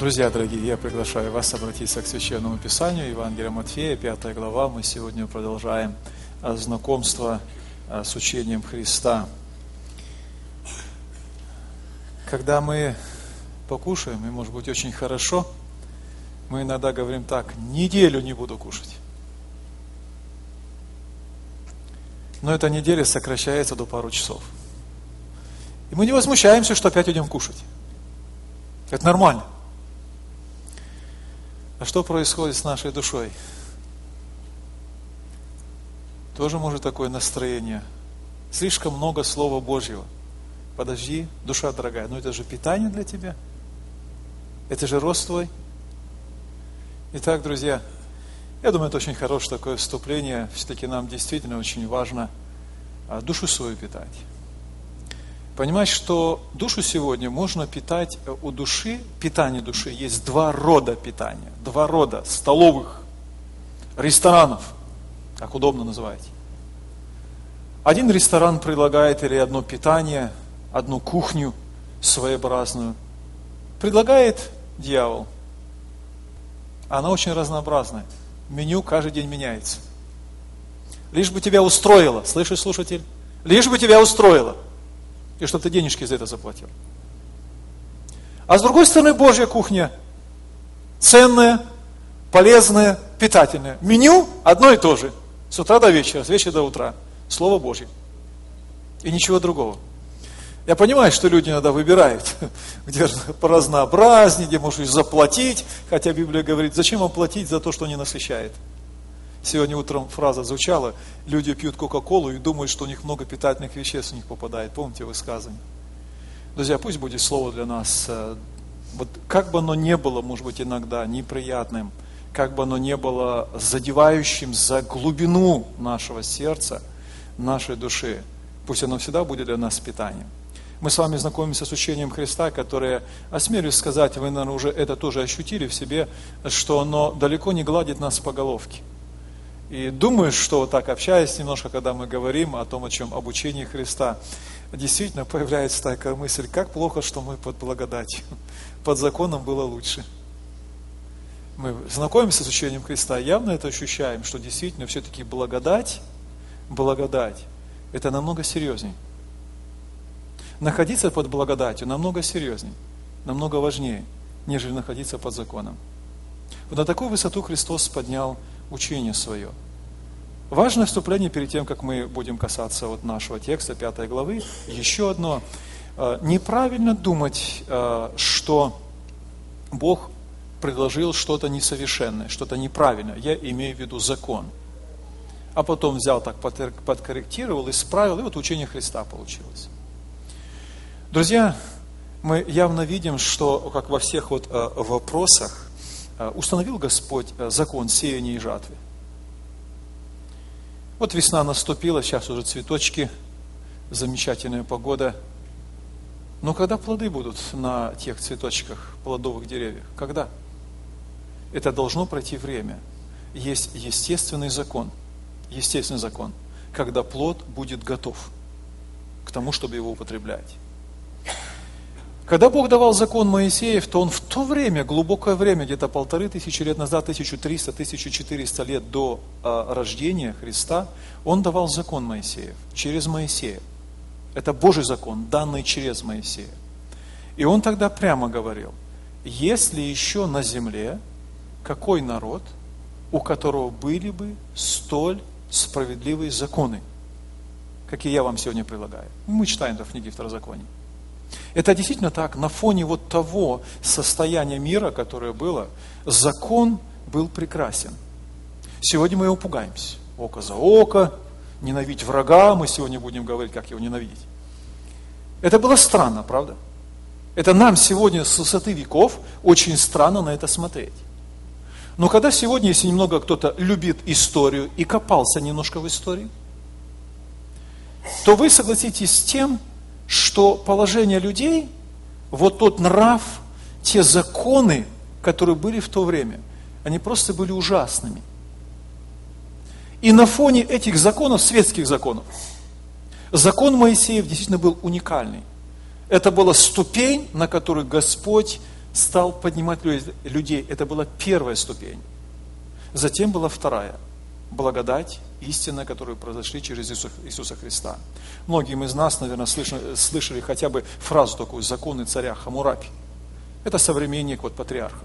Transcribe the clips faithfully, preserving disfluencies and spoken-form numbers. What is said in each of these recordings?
Друзья дорогие, я приглашаю вас обратиться к Священному Писанию, Евангелие Матфея, пятая глава. Мы сегодня продолжаем знакомство с учением Христа. Когда мы покушаем, и может быть очень хорошо, мы иногда говорим так: неделю не буду кушать. Но эта неделя сокращается до пару часов. И мы не возмущаемся, что опять идем кушать. Это нормально. А что происходит с нашей душой? Тоже может такое настроение. Слишком много Слова Божьего. Подожди, душа дорогая, но это же питание для тебя. Это же рост твой. Итак, друзья, я думаю, это очень хорошее такое вступление. Все-таки нам действительно очень важно душу свою питать. Понимать, что душу сегодня можно питать у души, питание души, есть два рода питания, два рода столовых, ресторанов, как удобно называете. Один ресторан предлагает или одно питание, одну кухню своеобразную, предлагает дьявол. Она очень разнообразная, меню каждый день меняется. Лишь бы тебя устроило, слышишь, слушатель? Лишь бы тебя устроило. И чтобы ты денежки за это заплатил. А с другой стороны, Божья кухня ценная, полезная, питательная. Меню одно и то же. С утра до вечера, с вечера до утра. Слово Божье. И ничего другого. Я понимаю, что люди иногда выбирают, где поразнообразнее, где можешь заплатить. Хотя Библия говорит, зачем вам платить за то, что не насыщает. Сегодня утром фраза звучала: люди пьют Кока-Колу и думают, что у них много питательных веществ в них попадает. Помните высказывание? Друзья, пусть будет слово для нас. Вот как бы оно ни было, может быть, иногда неприятным, как бы оно ни было задевающим за глубину нашего сердца, нашей души, пусть оно всегда будет для нас питанием. Мы с вами знакомимся с учением Христа, которое, осмелюсь сказать, вы, наверное, уже это тоже ощутили в себе, что оно далеко не гладит нас по головке. И думаю, что вот так, общаясь немножко, когда мы говорим о том, о чем обучении Христа, действительно появляется такая мысль: как плохо, что мы под благодатью. Под законом было лучше. Мы знакомимся с учением Христа, явно это ощущаем, что действительно все-таки благодать, благодать, это намного серьезней. Находиться под благодатью намного серьезней, намного важнее, нежели находиться под законом. Вот на такую высоту Христос поднял учение свое. Важное вступление перед тем, как мы будем касаться вот нашего текста, пятой главы. Еще одно. Неправильно думать, что Бог предложил что-то несовершенное, что-то неправильное. Я имею в виду закон. А потом взял так, подкорректировал, исправил, и вот учение Христа получилось. Друзья, мы явно видим, что, как во всех вот вопросах, установил Господь закон сеяния и жатвы. Вот весна наступила, сейчас уже цветочки, замечательная погода. Но когда плоды будут на тех цветочках, плодовых деревьях? Когда? Это должно пройти время. Есть естественный закон, естественный закон, когда плод будет готов к тому, чтобы его употреблять. Когда Бог давал закон Моисеев, то Он в то время, глубокое время, где-то полторы тысячи лет назад, тысяча триста - тысяча четыреста лет до а, рождения Христа, Он давал закон Моисеев, через Моисея. Это Божий закон, данный через Моисея. И Он тогда прямо говорил: есть ли еще на земле какой народ, у которого были бы столь справедливые законы, какие я вам сегодня предлагаю? Мы читаем это в книге Второзакония. Это действительно так, на фоне вот того состояния мира, которое было, закон был прекрасен. Сегодня мы его пугаемся. Око за око, ненавидеть врага, мы сегодня будем говорить, как его ненавидеть. Это было странно, правда? Это нам сегодня с высоты веков очень странно на это смотреть. Но когда сегодня, если немного кто-то любит историю и копался немножко в истории, то вы согласитесь с тем, что положение людей, вот тот нрав, те законы, которые были в то время, они просто были ужасными. И на фоне этих законов, светских законов, закон Моисеев действительно был уникальный. Это была ступень, на которую Господь стал поднимать людей. Это была первая ступень. Затем была вторая. Благодать, истина, которые произошли через Иисуса Христа. Многим из нас, наверное, слышали, слышали хотя бы фразу такую: законы царя Хаммурапи. Это современник вот патриархов.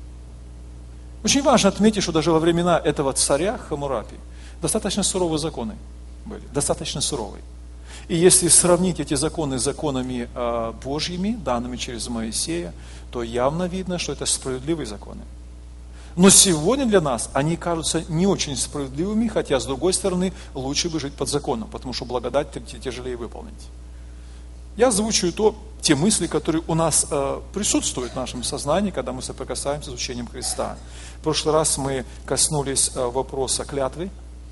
Очень важно отметить, что даже во времена этого царя Хаммурапи достаточно суровые законы были, достаточно суровые. И если сравнить эти законы с законами э, Божьими, данными через Моисея, то явно видно, что это справедливые законы. Но сегодня для нас они кажутся не очень справедливыми, хотя, с другой стороны, лучше бы жить под законом, потому что благодать тяжелее выполнить. Я озвучиваю то, те мысли, которые у нас э, присутствуют в нашем сознании, когда мы соприкасаемся с учением Христа. В прошлый раз мы коснулись э, вопроса клятвы,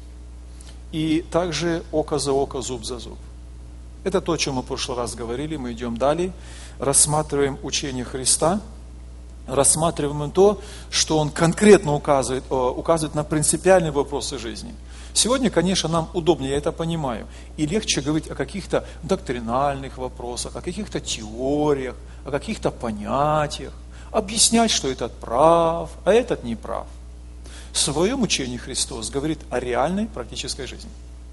и также око за око, зуб за зуб. Это то, о чем мы в прошлый раз говорили. Мы идем далее, рассматриваем учение Христа, рассматриваем то, что Он конкретно указывает, указывает на принципиальные вопросы жизни. Сегодня, конечно, нам удобнее, я это понимаю, и легче говорить о каких-то доктринальных вопросах, о каких-то теориях, о каких-то понятиях, объяснять, что этот прав, а этот не прав. В своем учении Христос говорит о реальной практической жизни.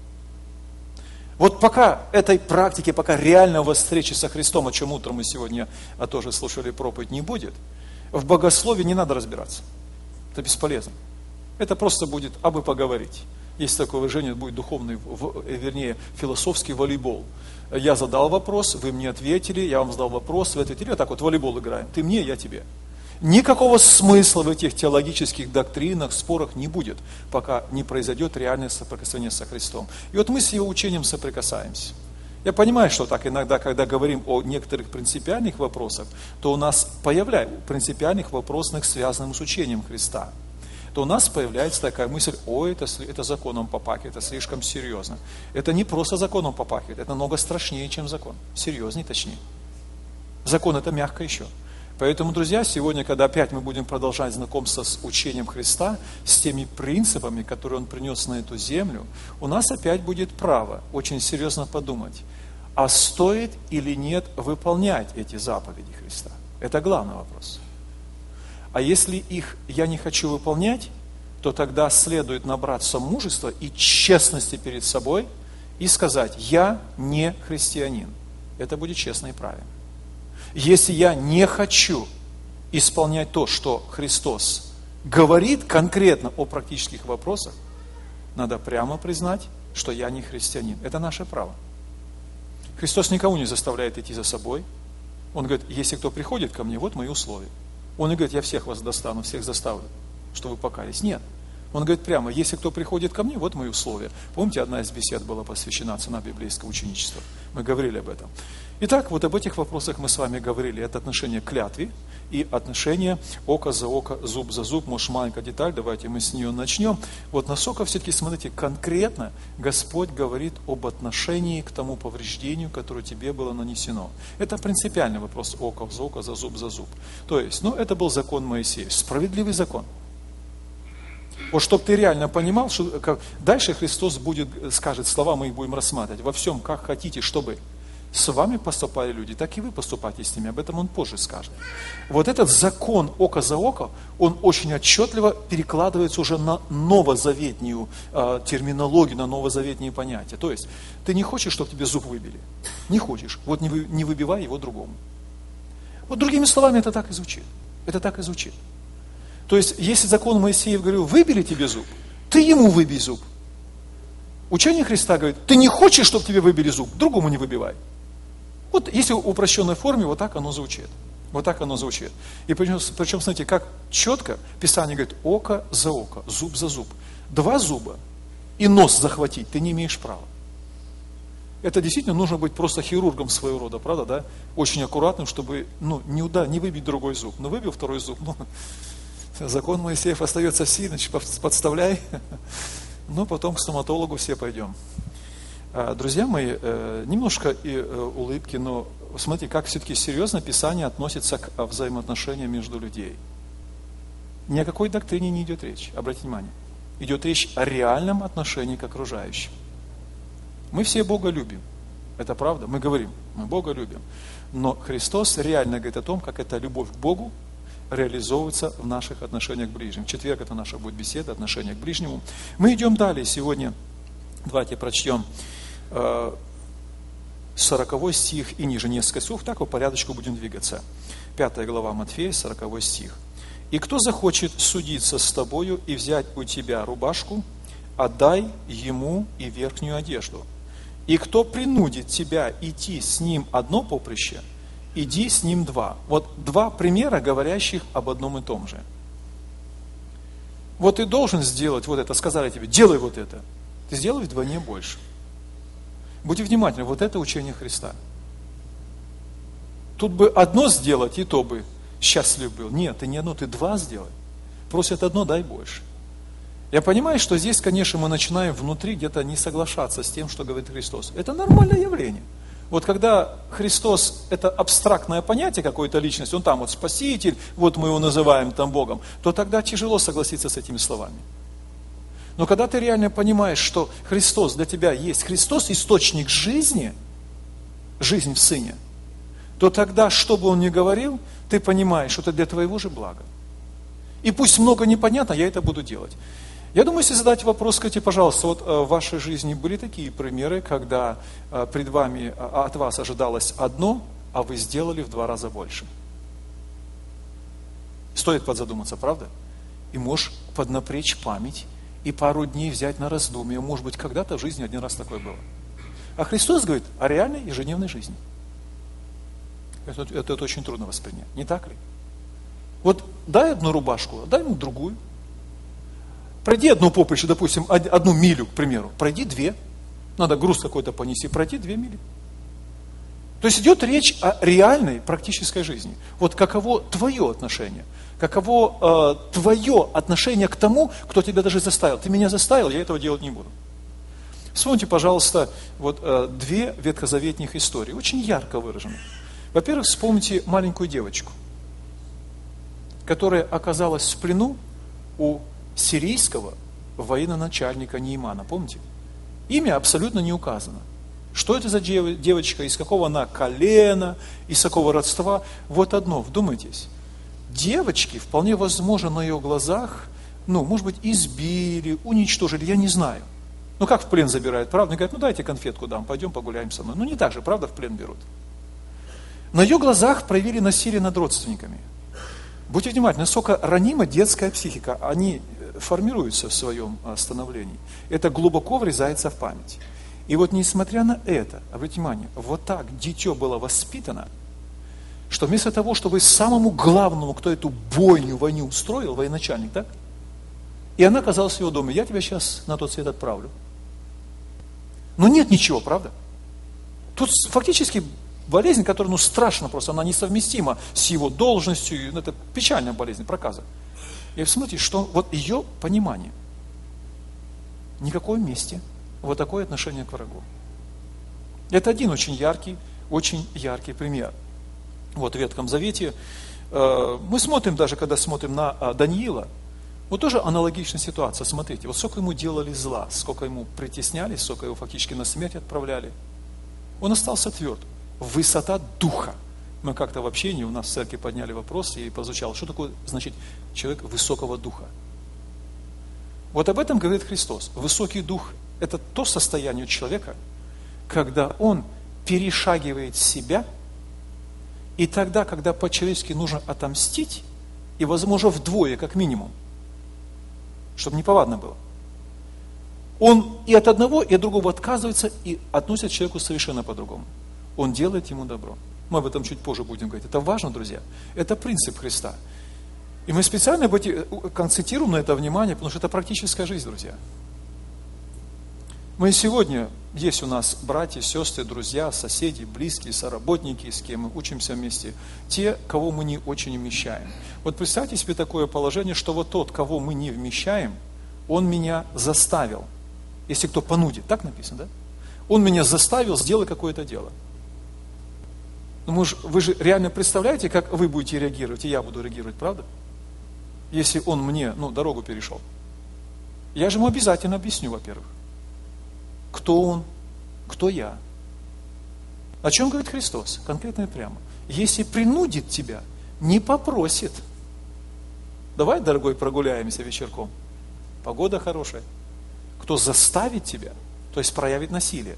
Вот пока этой практики, пока реального встречи со Христом, о чем утром мы сегодня а тоже слушали проповедь, не будет, в богословии не надо разбираться. Это бесполезно. Это просто будет абы поговорить. Есть такое выражение, будет духовный, вернее, философский волейбол. Я задал вопрос, вы мне ответили, я вам задал вопрос, вы ответили, вот так вот волейбол играем. Ты мне, я тебе. Никакого смысла в этих теологических доктринах, спорах не будет, пока не произойдет реальное соприкосновение со Христом. И вот мы с Его учением соприкасаемся. Я понимаю, что так иногда, когда говорим о некоторых принципиальных вопросах, то у нас появляется принципиальных вопросах, связанных с учением Христа. То у нас появляется такая мысль: ой, это, это законом попахивает, это слишком серьезно. Это не просто законом попахивает, это много страшнее, чем закон. Серьезнее, точнее. Закон это мягко еще. Поэтому, друзья, сегодня, когда опять мы будем продолжать знакомство с учением Христа, с теми принципами, которые Он принес на эту землю, у нас опять будет право очень серьезно подумать, а стоит или нет выполнять эти заповеди Христа. Это главный вопрос. А если их я не хочу выполнять, то тогда следует набраться мужества и честности перед собой и сказать: я не христианин. Это будет честно и правильно. Если я не хочу исполнять то, что Христос говорит конкретно о практических вопросах, надо прямо признать, что я не христианин. Это наше право. Христос никого не заставляет идти за собой. Он говорит: если кто приходит ко мне, вот мои условия. Он не говорит: я всех вас достану, всех заставлю, что вы покаялись. Нет. Он говорит прямо: если кто приходит ко мне, вот мои условия. Помните, одна из бесед была посвящена цена библейского ученичества. Мы говорили об этом. Итак, вот об этих вопросах мы с вами говорили. Это отношение к клятве и отношение око за око, зуб за зуб. Может, маленькая деталь, давайте мы с нее начнем. Вот насколько все-таки, смотрите, конкретно Господь говорит об отношении к тому повреждению, которое тебе было нанесено. Это принципиальный вопрос: око за око, за зуб за зуб. То есть, ну, это был закон Моисея, справедливый закон. Вот чтобы ты реально понимал, что как, дальше Христос будет, скажет слова, мы их будем рассматривать. Во всем, как хотите, чтобы с вами поступали люди, так и вы поступайте с ними. Об этом Он позже скажет. Вот этот закон око за око, он очень отчетливо перекладывается уже на новозаветную э, терминологию, на новозаветные понятия. То есть, ты не хочешь, чтобы тебе зуб выбили? Не хочешь. Вот не, вы, не выбивай его другому. Вот другими словами, это так и звучит. Это так и звучит. То есть, если закон Моисеев говорил: выбили тебе зуб, ты ему выбей зуб. Учение Христа говорит: ты не хочешь, чтобы тебе выбили зуб, другому не выбивай. Вот если в упрощенной форме, вот так оно звучит. Вот так оно звучит. И причем, причем, смотрите, как четко Писание говорит: око за око, зуб за зуб. Два зуба и нос захватить ты не имеешь права. Это действительно нужно быть просто хирургом своего рода, правда, да? Очень аккуратным, чтобы, ну, не, да, не выбить другой зуб. Но выбил второй зуб, ну, закон Моисеев остается сильный, подставляй. Ну, потом к стоматологу все пойдем. Друзья мои, немножко и улыбки, но смотрите, как все-таки серьезно Писание относится к взаимоотношениям между людей. Ни о какой доктрине не идет речь, обратите внимание. Идет речь о реальном отношении к окружающим. Мы все Бога любим, это правда, мы говорим, мы Бога любим. Но Христос реально говорит о том, как эта любовь к Богу реализовываться в наших отношениях к ближним. В четверг это наша будет беседа, отношения к ближнему. Мы идем далее. Сегодня давайте прочтем сороковой стих и ниже несколько слов, так по порядочку будем двигаться. Пятая глава Матфея, сороковой стих. «И кто захочет судиться с тобою и взять у тебя рубашку, отдай ему и верхнюю одежду. И кто принудит тебя идти с ним одно поприще, иди с ним два». Вот два примера, говорящих об одном и том же. Вот ты должен сделать вот это, сказали тебе, делай вот это. Ты сделай вдвойне больше. Будьте внимательны, вот это учение Христа. Тут бы одно сделать, и то бы счастлив был. Нет, ты не одно, ты два сделай. Просят одно, дай больше. Я понимаю, что здесь, конечно, мы начинаем внутри где-то не соглашаться с тем, что говорит Христос. Это нормальное явление. Вот когда Христос, это абстрактное понятие какой-то личности, он там вот Спаситель, вот мы его называем там Богом, то тогда тяжело согласиться с этими словами. Но когда ты реально понимаешь, что Христос для тебя есть, Христос источник жизни, жизнь в Сыне, то тогда, что бы Он ни говорил, ты понимаешь, что это для твоего же блага. И пусть много непонятно, я это буду делать. Я думаю, если задать вопрос, скажите, пожалуйста, вот в вашей жизни были такие примеры, когда пред вами, от вас ожидалось одно, а вы сделали в два раза больше? Стоит подзадуматься, правда? И можешь поднапрячь память и пару дней взять на раздумье. Может быть, когда-то в жизни один раз такое было. А Христос говорит о реальной ежедневной жизни. Это, это, это очень трудно воспринять, не так ли? Вот дай одну рубашку, дай ему другую. Пройди одну поприще, допустим, одну милю, к примеру. Пройди две. Надо груз какой-то понести, пройди две мили. То есть идет речь о реальной практической жизни. Вот каково твое отношение? Каково э, твое отношение к тому, кто тебя даже заставил? Ты меня заставил, я этого делать не буду. Вспомните, пожалуйста, вот э, две ветхозаветных истории, очень ярко выражены. Во-первых, вспомните маленькую девочку, которая оказалась в плену у сирийского военачальника Неймана. Помните? Имя абсолютно не указано. Что это за девочка, из какого она колена, из какого родства? Вот одно, вдумайтесь. Девочки, вполне возможно, на ее глазах, ну, может быть, избили, уничтожили, я не знаю. Ну, как в плен забирают, правда? Они говорят, ну, дайте конфетку дам, пойдем погуляем со мной. Ну, не так же, правда, в плен берут. На ее глазах проявили насилие над родственниками. Будьте внимательны, насколько ранима детская психика, они формируются в своем становлении. Это глубоко врезается в память. И вот несмотря на это, обратите внимание, вот так дитё было воспитано, что вместо того, чтобы самому главному, кто эту бойню, войну устроил, военачальник, так? И она оказалась в его доме, я тебя сейчас на тот свет отправлю. Но нет ничего, правда? Тут фактически болезнь, которая, ну, страшно просто, она несовместима с его должностью, ну, это печальная болезнь, проказа. И смотрите, что вот ее понимание, никакой мести, вот такое отношение к врагу. Это один очень яркий, очень яркий пример. Вот в Ветхом Завете э, мы смотрим, даже когда смотрим на э, Даниила, вот тоже аналогичная ситуация. Смотрите, вот сколько ему делали зла, сколько ему притесняли, сколько его фактически на смерть отправляли. Он остался тверд. Высота духа. Мы как-то в общении у нас в церкви подняли вопрос и прозвучало, что такое значит человек высокого духа. Вот об этом говорит Христос. Высокий дух – это то состояние человека, когда он перешагивает себя, и тогда, когда по-человечески нужно отомстить, и, возможно, вдвое, как минимум, чтобы неповадно было, он и от одного, и от другого отказывается, и относится к человеку совершенно по-другому. Он делает ему добро. Мы об этом чуть позже будем говорить. Это важно, друзья. Это принцип Христа. И мы специально концентрируем на это внимание, потому что это практическая жизнь, друзья. Мы сегодня, есть у нас братья, сестры, друзья, соседи, близкие, соработники, с кем мы учимся вместе, те, кого мы не очень вмещаем. Вот представьте себе такое положение, что вот тот, кого мы не вмещаем, он меня заставил. Если кто понудит, так написано, да? Он меня заставил сделать какое-то дело. Ну, мы же, вы же реально представляете, как вы будете реагировать, и я буду реагировать, правда? Если он мне, ну, дорогу перешел. Я же ему обязательно объясню, во-первых, кто он, кто я. О чем говорит Христос? Конкретно и прямо. Если принудит тебя, не попросит, Давай, дорогой, прогуляемся вечерком. Погода хорошая. Кто заставит тебя, то есть проявит насилие.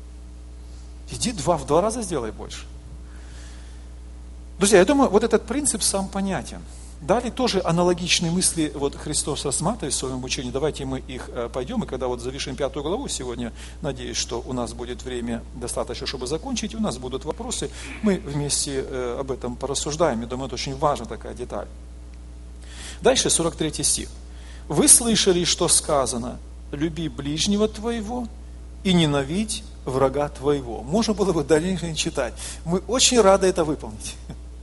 Иди два, в два раза сделай больше. Друзья, я думаю, вот этот принцип сам понятен. Далее тоже аналогичные мысли вот Христос рассматривает в своем учении. Давайте мы их э, пойдем, и когда вот завершим пятую главу сегодня, надеюсь, что у нас будет время достаточно, чтобы закончить, у нас будут вопросы, мы вместе э, об этом порассуждаем. Я думаю, это очень важная такая деталь. Дальше сорок третий стих. «Вы слышали, что сказано, люби ближнего твоего и ненавидь врага твоего». Можно было бы дальше читать. Мы очень рады это выполнить.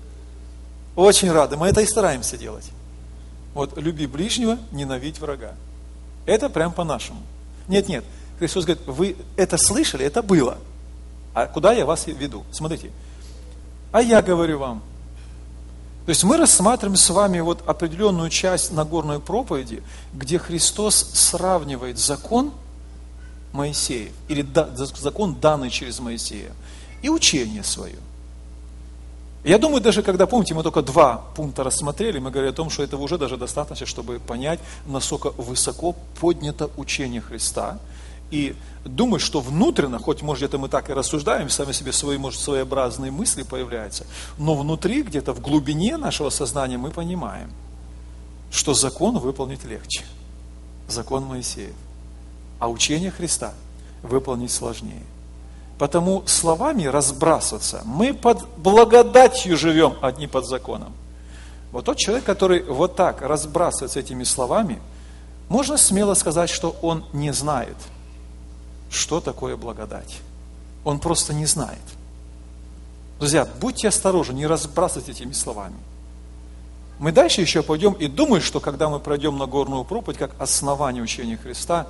Очень рады. Мы это и стараемся делать. Вот, люби ближнего, ненавидь врага. Это прям по-нашему. Нет, нет. Христос говорит, вы это слышали, это было. А куда я вас веду? Смотрите. А я говорю вам. То есть мы рассматриваем с вами вот определенную часть Нагорной проповеди, где Христос сравнивает закон Моисея, или закон, данный через Моисея, и учение свое. Я думаю, даже когда, помните, мы только два пункта рассмотрели, мы говорили о том, что этого уже даже достаточно, чтобы понять, насколько высоко поднято учение Христа. И думаю, что внутренно, хоть, может, где-то мы так и рассуждаем, сами себе свои, может, своеобразные мысли появляются, но внутри, где-то в глубине нашего сознания мы понимаем, что закон выполнить легче. Закон Моисея. А учение Христа выполнить сложнее. Потому словами разбрасываться, мы под благодатью живем, а не под законом. Вот тот человек, который вот так разбрасывается этими словами, можно смело сказать, что он не знает, что такое благодать. Он просто не знает. Друзья, будьте осторожны, не разбрасывайте этими словами. Мы дальше еще пойдем и думаю, что когда мы пройдем Нагорную проповедь, как основание учения Христа,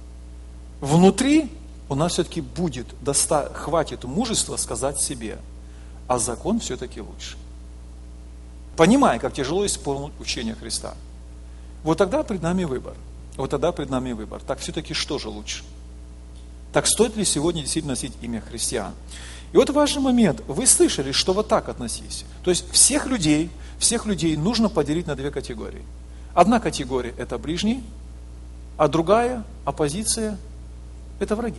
внутри у нас все-таки будет, доста, хватит мужества сказать себе, а закон все-таки лучше. Понимая, как тяжело исполнить учение Христа. Вот тогда пред нами выбор. Вот тогда пред нами выбор. Так все-таки что же лучше? Так стоит ли сегодня действительно носить имя христиан? И вот важный момент. Вы слышали, что вот так относись. То есть всех людей, всех людей нужно поделить на две категории. Одна категория – это ближние, а другая, оппозиция – это враги.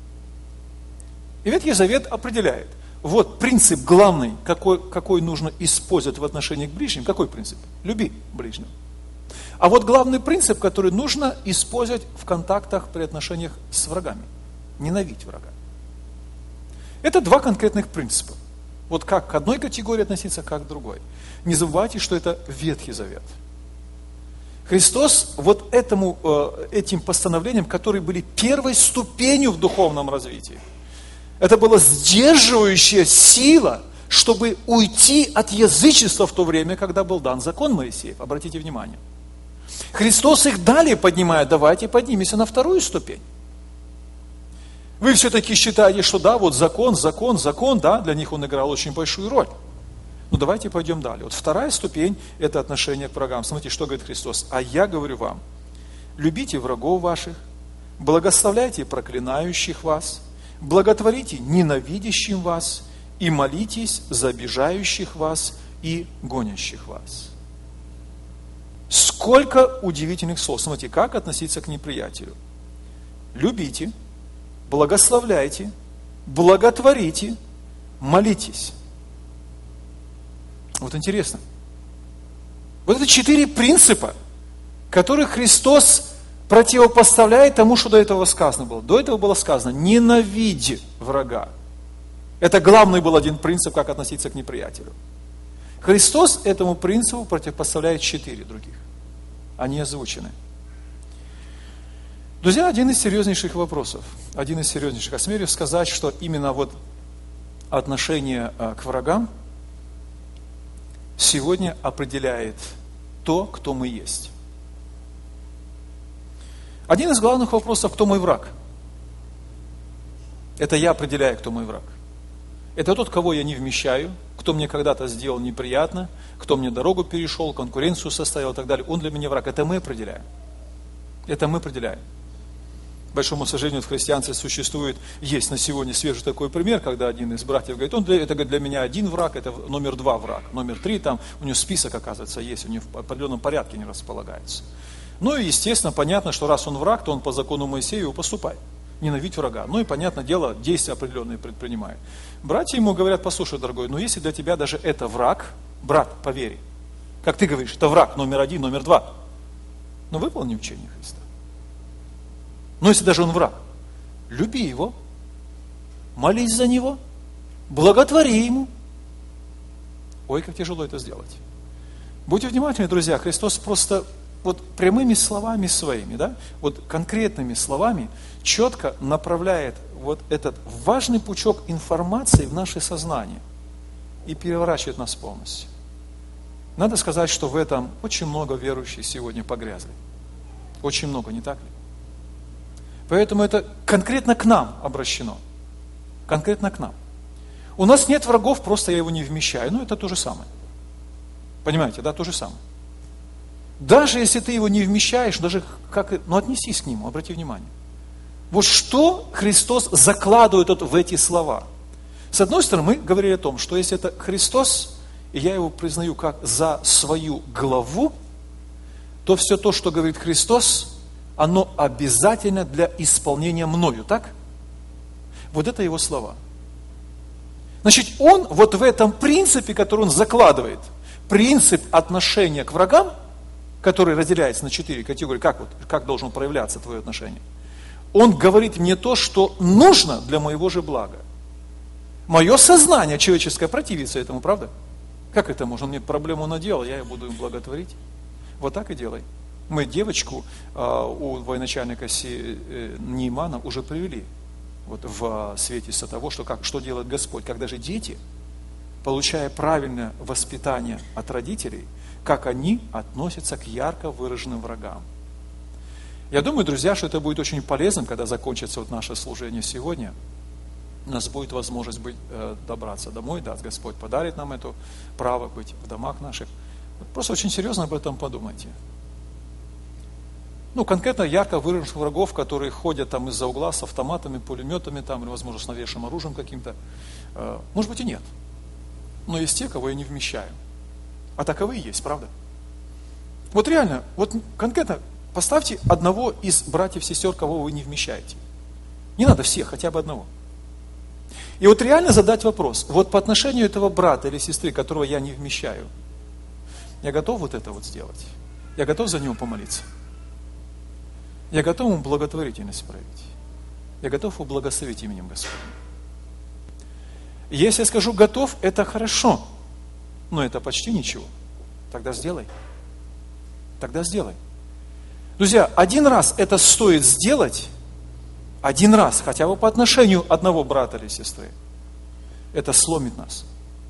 И Ветхий Завет определяет, вот принцип главный, какой, какой нужно использовать в отношении к ближним. Какой принцип? Люби ближнего. А вот главный принцип, который нужно использовать в контактах при отношениях с врагами. Ненавидь врага. Это два конкретных принципа. Вот как к одной категории относиться, как к другой. Не забывайте, что это Ветхий Завет. Христос вот этому, этим постановлениям, которые были первой ступенью в духовном развитии, это была сдерживающая сила, чтобы уйти от язычества в то время, когда был дан закон Моисеев. Обратите внимание. Христос их далее поднимает. Давайте поднимемся на вторую ступень. Вы все-таки считаете, что да, вот закон, закон, закон, да, для них он играл очень большую роль. Ну давайте пойдем далее. Вот вторая ступень – это отношение к врагам. Смотрите, что говорит Христос. А я говорю вам, любите врагов ваших, благословляйте проклинающих вас, благотворите ненавидящим вас и молитесь за обижающих вас и гонящих вас. Сколько удивительных слов. Смотрите, как относиться к неприятелю. Любите, благословляйте, благотворите, молитесь. Вот интересно. Вот это четыре принципа, которые Христос противопоставляет тому, что до этого сказано было. До этого было сказано, ненавидь врага. Это главный был один принцип, как относиться к неприятелю. Христос этому принципу противопоставляет четыре других. Они озвучены. Друзья, один из серьезнейших вопросов, один из серьезнейших, осмелюсь сказать, что именно вот отношение к врагам сегодня определяет то, кто мы есть. Один из главных вопросов, кто мой враг? Это я определяю, кто мой враг. Это тот, кого я не вмещаю, кто мне когда-то сделал неприятно, кто мне дорогу перешел, конкуренцию составил и так далее. Он для меня враг. Это мы определяем. Это мы определяем. К большому сожалению, в христианстве существует, есть на сегодня свежий такой пример, когда один из братьев говорит, он для, это для меня один враг, это номер два враг, номер три, там у него список, оказывается, есть, у него в определенном порядке не располагается. Ну и, естественно, понятно, что раз он враг, то он по закону Моисея его поступает. Ненавидеть врага. Ну и, понятное дело, действия определенные предпринимает. Братья ему говорят, послушай, дорогой, ну если для тебя даже это враг, брат, поверь, как ты говоришь, это враг номер один, номер два, но выполни учение Христа. Но если даже он враг, люби его, молись за него, благотвори ему. Ой, как тяжело это сделать. Будьте внимательны, друзья, Христос просто вот прямыми словами своими, да, вот конкретными словами четко направляет вот этот важный пучок информации в наше сознание и переворачивает нас полностью. Надо сказать, что в этом очень много верующих сегодня погрязли. Очень много, не так ли? Поэтому это конкретно к нам обращено. Конкретно к нам. У нас нет врагов, просто я его не вмещаю. Ну, это то же самое. Понимаете, да, то же самое. Даже если ты его не вмещаешь, даже как, ну, отнесись к нему, обрати внимание. Вот что Христос закладывает вот в эти слова. С одной стороны, мы говорили о том, что если это Христос, и я его признаю как за свою главу, то все то, что говорит Христос, оно обязательно для исполнения мною, так? Вот это его слова. Значит, он вот в этом принципе, который он закладывает, принцип отношения к врагам, который разделяется на четыре категории, как, вот, как должен проявляться твое отношение, он говорит мне то, что нужно для моего же блага. Мое сознание человеческое противится этому, правда? Как это можно? Он мне проблему наделал, я ее буду им благотворить. Вот так и делай. Мы девочку э, у военачальника Си, э, Неймана уже привели вот, в свете того, что, как, что делает Господь. Когда же дети, получая правильное воспитание от родителей, как они относятся к ярко выраженным врагам. Я думаю, друзья, что это будет очень полезным, когда закончится вот наше служение сегодня. У нас будет возможность быть, э, добраться домой, да, Господь подарит нам это право быть в домах наших. Просто очень серьезно об этом подумайте. Ну, конкретно ярко выраженных врагов, которые ходят там из-за угла с автоматами, пулеметами, там, или, возможно, с новейшим оружием каким-то. Э, может быть и нет. Но есть те, кого я не вмещаю. А таковые есть, правда? Вот реально, вот конкретно поставьте одного из братьев, сестер, кого вы не вмещаете. Не надо всех, хотя бы одного. И вот реально задать вопрос, вот по отношению этого брата или сестры, которого я не вмещаю, я готов вот это вот сделать? Я готов за него помолиться? Я готов ему благотворительность проявить? Я готов его благословить именем Господним? Если я скажу готов, это хорошо, но это почти ничего. Тогда сделай. Тогда сделай. Друзья, один раз это стоит сделать, один раз, хотя бы по отношению одного брата или сестры, это сломит нас.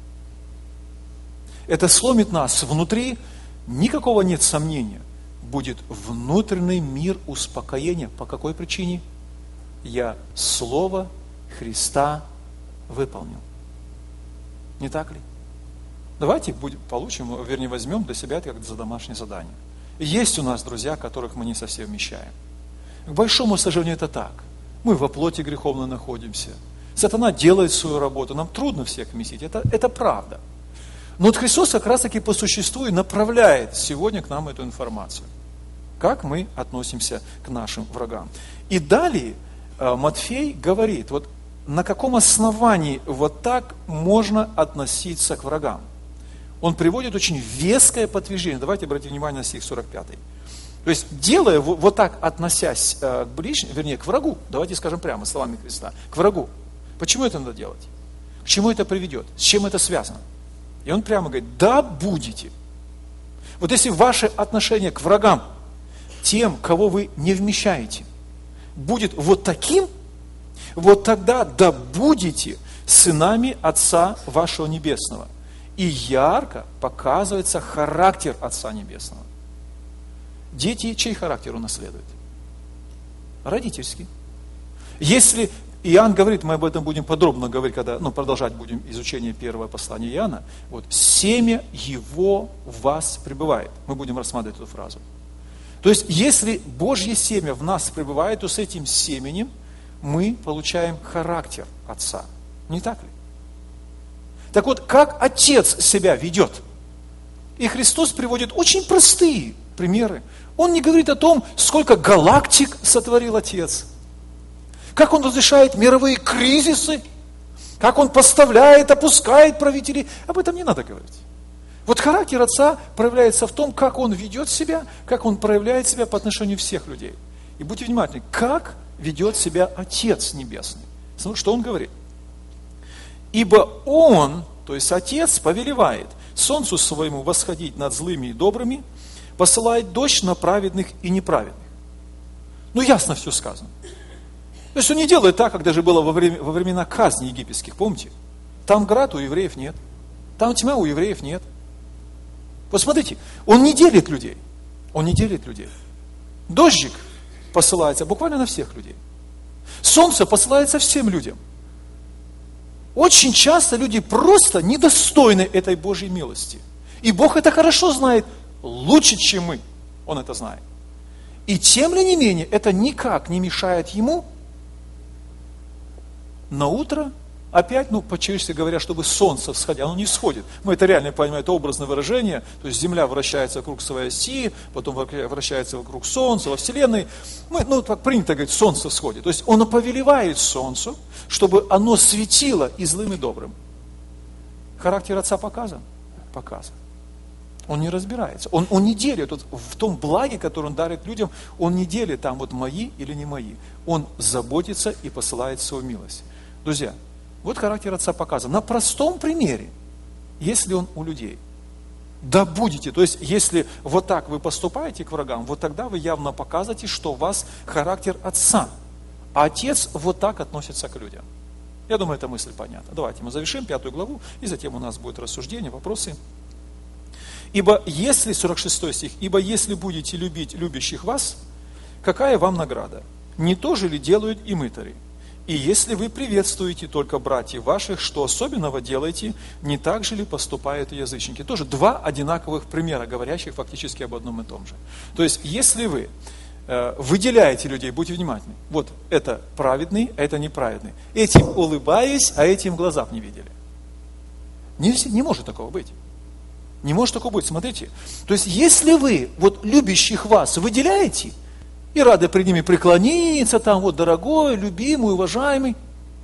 Это сломит нас внутри, никакого нет сомнения, будет внутренний мир успокоения. По какой причине? Я Слово Христа выполнил. Не так ли? Давайте будем, получим, вернее, возьмем для себя это как за домашнее задание. Есть у нас друзья, которых мы не совсем вмещаем. К большому сожалению, это так. Мы во плоти греховно находимся. Сатана делает свою работу. Нам трудно всех вместить. Это, это правда. Но вот Христос как раз таки по существу и направляет сегодня к нам эту информацию. Как мы относимся к нашим врагам. И далее Матфей говорит, вот на каком основании вот так можно относиться к врагам. Он приводит очень веское подтверждение. Давайте обратим внимание на стих сорок пятый. То есть, делая вот так, относясь к ближнему, вернее, к врагу, давайте скажем прямо словами Христа, к врагу. Почему это надо делать? К чему это приведет? С чем это связано? И он прямо говорит, да будете. Вот если ваше отношение к врагам, тем, кого вы не вмещаете, будет вот таким, вот тогда да будете сынами Отца вашего Небесного. И ярко показывается характер Отца Небесного. Дети, чей характер унаследуют? Родительский. Если Иоанн говорит, мы об этом будем подробно говорить, когда ну, продолжать будем изучение первого послания Иоанна, вот, семя его в вас пребывает. Мы будем рассматривать эту фразу. То есть, если Божье семя в нас пребывает, то с этим семенем мы получаем характер Отца. Не так ли? Так вот, как Отец себя ведет? И Христос приводит очень простые примеры. Он не говорит о том, сколько галактик сотворил Отец, как Он разрешает мировые кризисы, как Он поставляет, опускает правителей. Об этом не надо говорить. Вот характер Отца проявляется в том, как Он ведет себя, как Он проявляет себя по отношению всех людей. И будьте внимательны, как ведет себя Отец Небесный. Что Он говорит? Ибо Он, то есть Отец, повелевает солнцу своему восходить над злыми и добрыми, посылает дождь на праведных и неправедных. Ну, ясно все сказано. То есть Он не делает так, как даже было во, время, во времена казни египетских, помните? Там град у евреев нет, там тьма у евреев нет. Вот смотрите, Он не делит людей, Он не делит людей. Дождик посылается буквально на всех людей. Солнце посылается всем людям. Очень часто люди просто недостойны этой Божьей милости. И Бог это хорошо знает, лучше, чем мы. Он это знает. И тем не менее, это никак не мешает Ему на утро опять, ну, по-человечески говоря, чтобы солнце всходило. Оно не всходит. Мы это реально понимаем, это образное выражение. То есть Земля вращается вокруг своей оси, потом вращается вокруг Солнца, во Вселенной. Мы, ну, так принято говорить, солнце всходит. То есть оно повелевает солнцу, чтобы оно светило и злым, и добрым. Характер Отца показан? Показан. Он не разбирается. Он, он не делит. Вот в том благе, которое Он дарит людям, Он не делит там вот мои или не мои. Он заботится и посылает свою милость. Друзья, вот характер Отца показан. На простом примере, если он у людей. Да будете. То есть, если вот так вы поступаете к врагам, вот тогда вы явно показываете, что у вас характер Отца. А Отец вот так относится к людям. Я думаю, эта мысль понятна. Давайте мы завершим пятую главу, и затем у нас будет рассуждение, вопросы. Ибо если, сорок шестой стих, ибо если будете любить любящих вас, какая вам награда? Не то же ли делают и мытари? И если вы приветствуете только братьев ваших, что особенного делаете, не так же ли поступают и язычники? Тоже два одинаковых примера, говорящих фактически об одном и том же. То есть, если вы э, выделяете людей, будьте внимательны, вот это праведный, а это неправедный. Этим улыбаюсь, а этим глаза не видели. Не, не может такого быть. Не может такого быть. Смотрите. То есть, если вы вот любящих вас выделяете, и рады пред ними преклониться, там вот дорогой, любимый, уважаемый.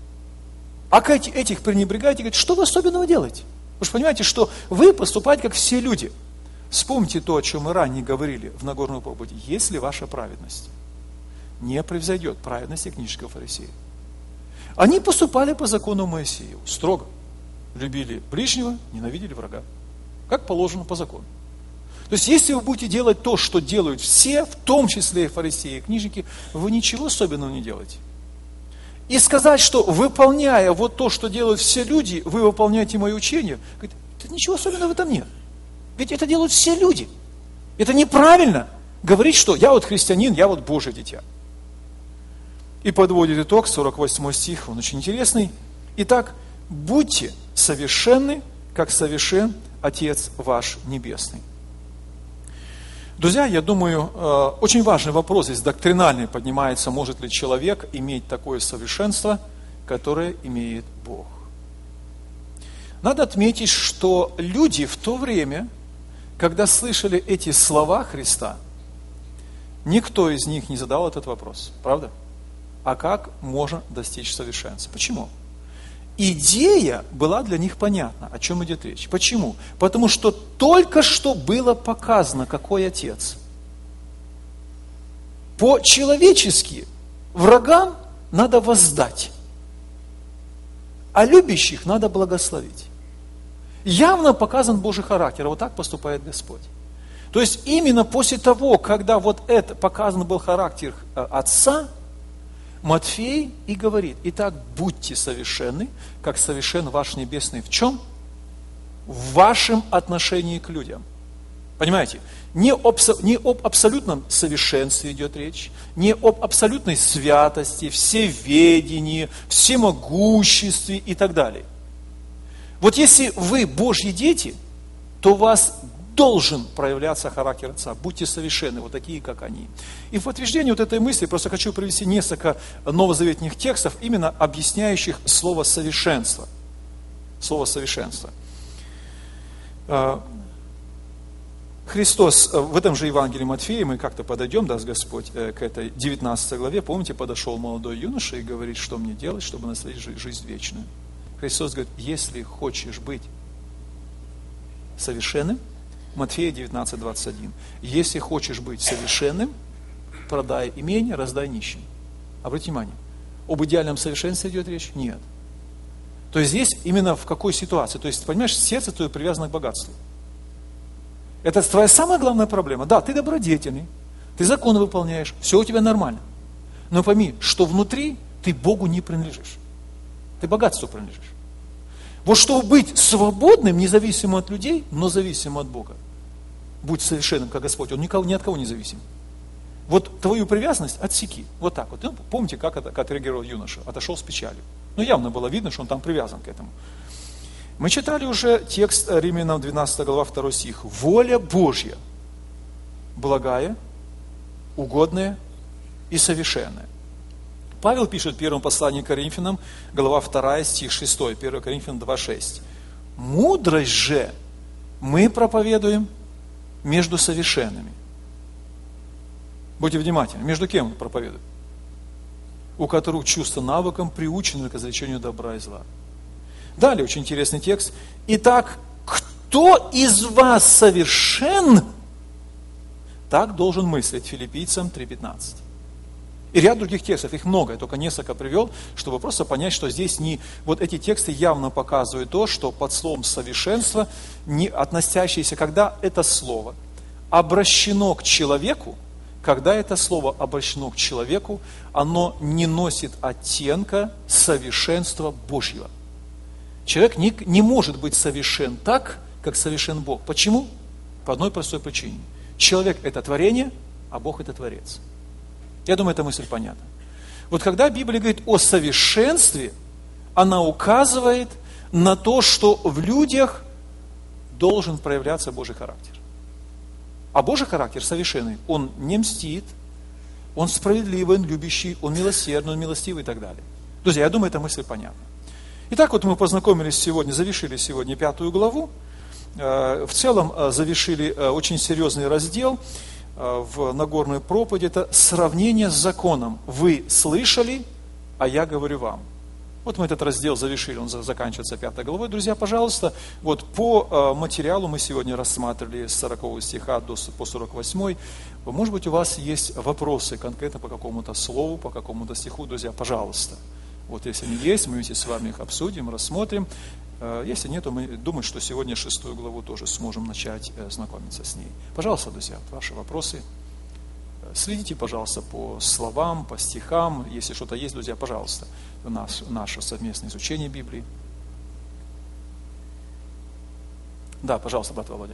А к этих пренебрегаете, говорит, что вы особенного делаете? Вы же понимаете, что вы поступаете, как все люди. Вспомните то, о чем мы ранее говорили в Нагорной проповеди. Если ваша праведность не превзойдет праведности книжников фарисеев. Они поступали по закону Моисея, строго. Любили ближнего, ненавидели врага. Как положено по закону. То есть, если вы будете делать то, что делают все, в том числе и фарисеи, и книжники, вы ничего особенного не делаете. И сказать, что выполняя вот то, что делают все люди, вы выполняете мое учение, говорит, ничего особенного в этом нет. Ведь это делают все люди. Это неправильно говорить, что я вот христианин, я вот Божье дитя. И подводит итог, сорок восьмой стих, он очень интересный. Итак, будьте совершенны, как совершен Отец ваш Небесный. Друзья, я думаю, очень важный вопрос здесь доктринальный поднимается, может ли человек иметь такое совершенство, которое имеет Бог. Надо отметить, что люди в то время, когда слышали эти слова Христа, никто из них не задал этот вопрос, правда? А как можно достичь совершенства? Почему? Идея была для них понятна, о чем идет речь. Почему? Потому что только что было показано, какой Отец. По-человечески врагам надо воздать, а любящих надо благословить. Явно показан Божий характер, вот так поступает Господь. То есть именно после того, когда вот это показан был характер Отца, Матфей и говорит, итак, будьте совершенны, как совершен ваш Небесный в чем? В вашем отношении к людям. Понимаете? Не об, не об абсолютном совершенстве идет речь, не об абсолютной святости, всеведении, всемогуществе и так далее. Вот если вы Божьи дети, то у вас должен проявляться характер Отца. Будьте совершенны, вот такие, как они. И в подтверждение вот этой мысли просто хочу привести несколько новозаветных текстов, именно объясняющих слово совершенство. Слово совершенство. Христос, в этом же Евангелии Матфея, мы как-то подойдем, даст Господь, к этой девятнадцатой главе, помните, подошел молодой юноша и говорит, что мне делать, чтобы наследить жизнь вечную. Христос говорит, если хочешь быть совершенным, Матфея девятнадцать, двадцать один, если хочешь быть совершенным, продай имение, раздай нищим. Обратите внимание, об идеальном совершенстве идет речь? Нет. То есть здесь именно в какой ситуации? То есть, понимаешь, сердце твое привязано к богатству. Это твоя самая главная проблема. Да, ты добродетельный, ты законы выполняешь, все у тебя нормально. Но пойми, что внутри ты Богу не принадлежишь. Ты богатству принадлежишь. Вот чтобы быть свободным, независимо от людей, но зависимым от Бога. Будь совершенным, как Господь, Он никого, ни от кого не зависим. Вот твою привязанность отсеки. Вот так вот. Ну, помните, как это, как реагировал юноша? Отошел с печалью. Ну, явно было видно, что он там привязан к этому. Мы читали уже текст Римлянам двенадцатая глава, второй стих. Воля Божья, благая, угодная и совершенная. Павел пишет в первом послании к Коринфянам, глава вторая, стих шестой, первое Коринфянам два, шесть. Мудрость же мы проповедуем между совершенными. Будьте внимательны, между кем мы проповедуем? У которых чувство навыком приучено к изречению добра и зла. Далее очень интересный текст. Итак, кто из вас совершен, так должен мыслить. Филиппийцам три, пятнадцать. И ряд других текстов, их много, я только несколько привел, чтобы просто понять, что здесь не... Вот эти тексты явно показывают то, что под словом совершенство, не относящееся, когда это слово обращено к человеку, когда это слово обращено к человеку, оно не носит оттенка совершенства Божьего. Человек не, не может быть совершен так, как совершен Бог. Почему? По одной простой причине. Человек – это творение, а Бог – это Творец. Я думаю, эта мысль понятна. Вот когда Библия говорит о совершенстве, она указывает на то, что в людях должен проявляться Божий характер. А Божий характер совершенный. Он не мстит, он справедливый, он любящий, он милосердный, он милостивый и так далее. Друзья, я думаю, эта мысль понятна. Итак, вот мы познакомились сегодня, завершили сегодня пятую главу. В целом завершили очень серьезный раздел в Нагорной проповеди. Это сравнение с законом. Вы слышали, а я говорю вам. Вот мы этот раздел завершили, он заканчивается пятой главой. Друзья, пожалуйста, вот по материалу мы сегодня рассматривали с сорокового стиха до, по сорок восьмой. Может быть, у вас есть вопросы конкретно по какому-то слову, по какому-то стиху, друзья, пожалуйста. Вот если они есть, мы вместе с вами их обсудим, рассмотрим. Если нет, то мы думаем, что сегодня шестую главу тоже сможем начать знакомиться с ней. Пожалуйста, друзья, ваши вопросы. Следите, пожалуйста, по словам, по стихам. Если что-то есть, друзья, пожалуйста, наш, наше совместное изучение Библии. Да, пожалуйста, брат Володя.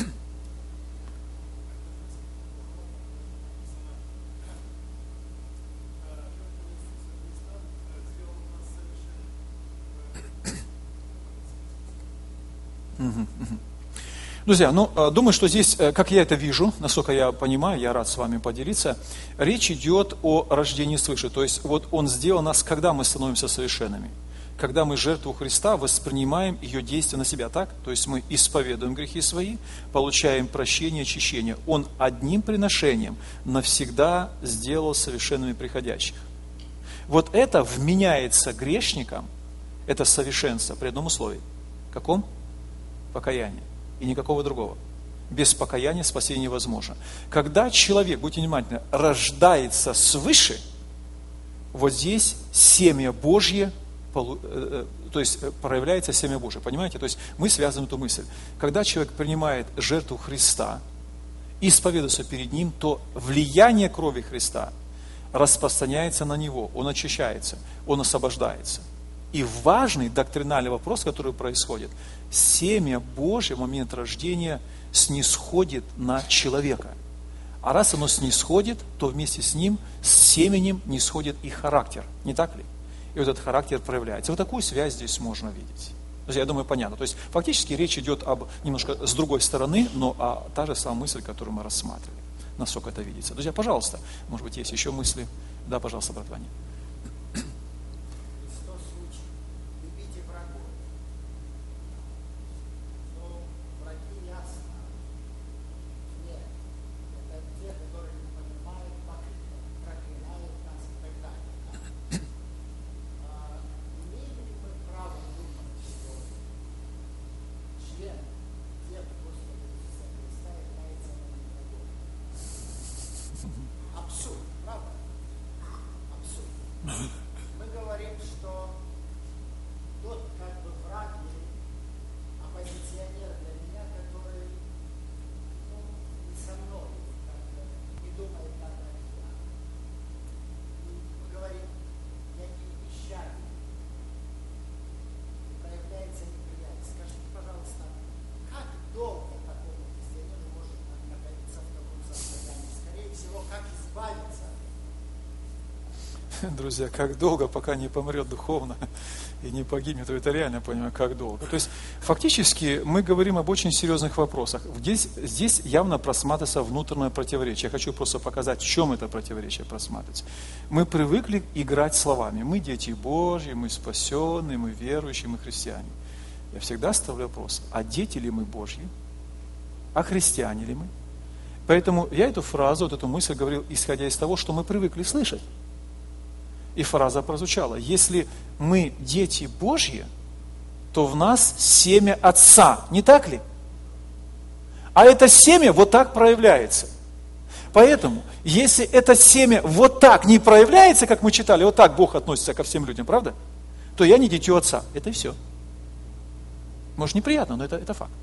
Друзья, ну, думаю, что здесь, как я это вижу, насколько я понимаю, я рад с вами поделиться, речь идет о рождении свыше. То есть, вот Он сделал нас, когда мы становимся совершенными. Когда мы жертву Христа воспринимаем ее действие на себя, так? То есть, мы исповедуем грехи свои, получаем прощение, очищение. Он одним приношением навсегда сделал совершенными приходящих. Вот это вменяется грешникам, это совершенство при одном условии. Каком? Покаяние. И никакого другого. Без покаяния спасение невозможно. Когда человек, будьте внимательны, рождается свыше, вот здесь семя Божье, то есть проявляется семя Божье. Понимаете? То есть мы связываем эту мысль. Когда человек принимает жертву Христа и исповедуется перед Ним, то влияние крови Христа распространяется на него. Он очищается, он освобождается. И важный доктринальный вопрос, который происходит, семя Божье в момент рождения снисходит на человека. А раз оно снисходит, то вместе с ним, с семенем, нисходит и характер. Не так ли? И вот этот характер проявляется. Вот такую связь здесь можно видеть. Друзья, я думаю, понятно. То есть фактически речь идет об немножко с другой стороны, но а та же самая мысль, которую мы рассматривали. Насколько это видится. Друзья, пожалуйста, может быть, есть еще мысли. Да, пожалуйста, брат Ваня. Христос учит, любите врагов. Но враги ясно. Нет. Это те, которые не понимают, проклинают нас и так далее. А имеем ли мы право думать, что член тела Господа Иисуса Христа является нам врагом? Абсурд, правда? Абсурд. Мы говорим, что тот как бы враг или оппозиционер для меня, который ну, не со мной, как-то не думает так, как я. И мы говорим, я не обещаю. И проявляется неприятие. Скажите, пожалуйста, как долго такому христианину может находиться в таком состоянии? Скорее всего, как избавиться? Друзья, как долго, пока не помрет духовно и не погибнет, это реально понимаю, как долго. То есть, фактически, мы говорим об очень серьезных вопросах. Здесь, здесь явно просматривается внутреннее противоречие. Я хочу просто показать, в чем это противоречие просматривается. Мы привыкли играть словами. Мы дети Божьи, мы спасенные, мы верующие, мы христиане. Я всегда ставлю вопрос, а дети ли мы Божьи? А христиане ли мы? Поэтому я эту фразу, вот эту мысль говорил, исходя из того, что мы привыкли слышать. И фраза прозвучала: если мы дети Божьи, то в нас семя Отца, не так ли? А это семя вот так проявляется. Поэтому, если это семя вот так не проявляется, как мы читали, вот так Бог относится ко всем людям, правда? То я не дитё Отца. Это и все. Может, неприятно, но это, это факт.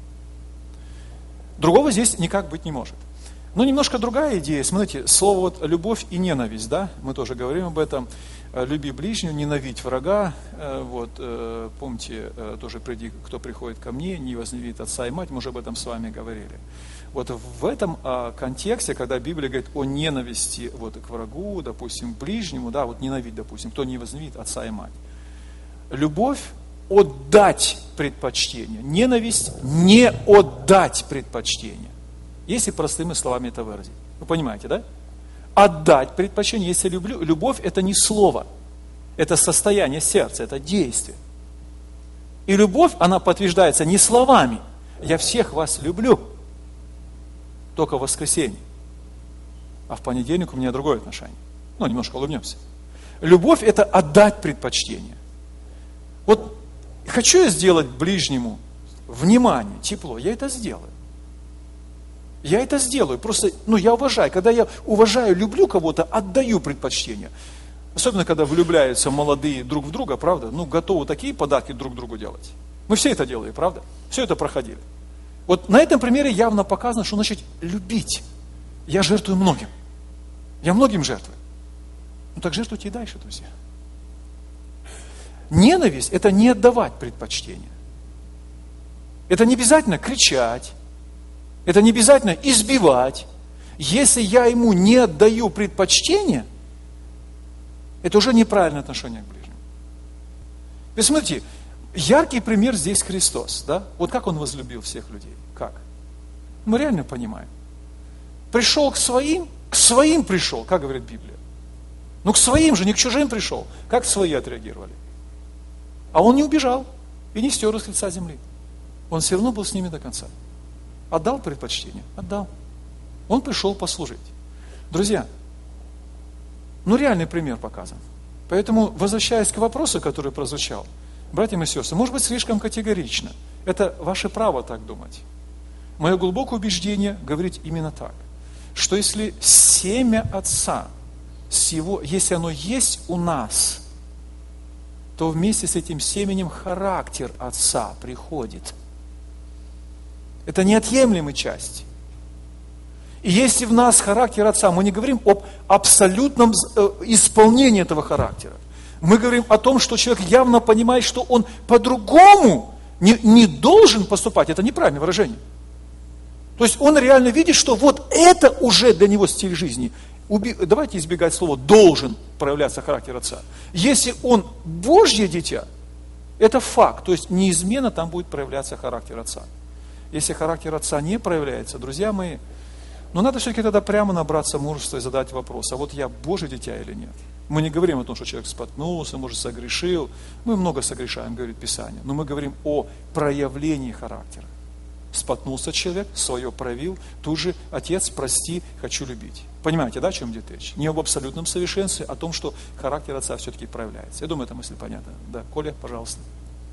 Другого здесь никак быть не может. Но немножко другая идея. Смотрите, слово вот любовь и ненависть, да, мы тоже говорим об этом. Люби ближнего, ненавидь врага. Вот, помните, тоже приди, кто приходит ко мне, не возненавидит отца и мать, мы уже об этом с вами говорили. Вот в этом контексте, когда Библия говорит о ненависти вот, к врагу, допустим, к ближнему, да, вот ненавидь, допустим, кто не возненавидит отца и мать. Любовь – отдать предпочтение. Ненависть – не отдать предпочтение. Если простыми словами это выразить. Вы понимаете, да? Отдать предпочтение, если люблю. Любовь – это не слово. Это состояние сердца, это действие. И любовь, она подтверждается не словами. Я всех вас люблю. Только в воскресенье. А в понедельник у меня другое отношение. Ну, немножко улыбнемся. Любовь – это отдать предпочтение. Вот хочу я сделать ближнему внимание, тепло, я это сделаю. Я это сделаю. Просто, ну, я уважаю. Когда я уважаю, люблю кого-то, отдаю предпочтение. Особенно, когда влюбляются молодые друг в друга, правда? Ну, готовы такие подарки друг другу делать. Мы все это делали, правда? Все это проходили. Вот на этом примере явно показано, что значит любить. Я жертвую многим. Я многим жертвую. Ну, так жертвуйте и дальше, друзья. Ненависть – это не отдавать предпочтение. Это не обязательно кричать. Это не обязательно избивать. Если я ему не отдаю предпочтение, это уже неправильное отношение к ближнему. Вы смотрите, яркий пример здесь Христос. Да? Вот как Он возлюбил всех людей. Как? Мы реально понимаем. Пришел к своим, к своим пришел, как говорит Библия. Ну к своим же, не к чужим пришел. Как свои отреагировали? А Он не убежал и не стер с лица земли. Он все равно был с ними до конца. Отдал предпочтение? Отдал. Он пришел послужить. Друзья, ну реальный пример показан. Поэтому, возвращаясь к вопросу, который прозвучал, братья и сестры, может быть слишком категорично. Это ваше право так думать. Мое глубокое убеждение говорит именно так. Что если семя Отца, с его, если оно есть у нас, то вместе с этим семенем характер Отца приходит. Это неотъемлемая часть. И если в нас характер Отца, мы не говорим об абсолютном исполнении этого характера. Мы говорим о том, что человек явно понимает, что он по-другому не, не должен поступать. Это неправильное выражение. То есть он реально видит, что вот это уже для него стиль жизни. Уби... Давайте избегать слова «должен» проявляться характер Отца. Если он Божье дитя, Это факт. То есть неизменно там будет проявляться характер отца. Если характер отца не проявляется, друзья мои, но надо все-таки тогда прямо набраться мужества и задать вопрос, а вот я Божье дитя или нет? Мы не говорим о том, что человек споткнулся, может, согрешил. Мы много согрешаем, говорит Писание. Но мы говорим о проявлении характера. Споткнулся человек, свое проявил, тут же: отец, прости, хочу любить. Понимаете, да, о чем идет речь? Не об абсолютном совершенстве, а о том, что характер отца все-таки проявляется. Я думаю, эта мысль понятна. Да, Коля, пожалуйста.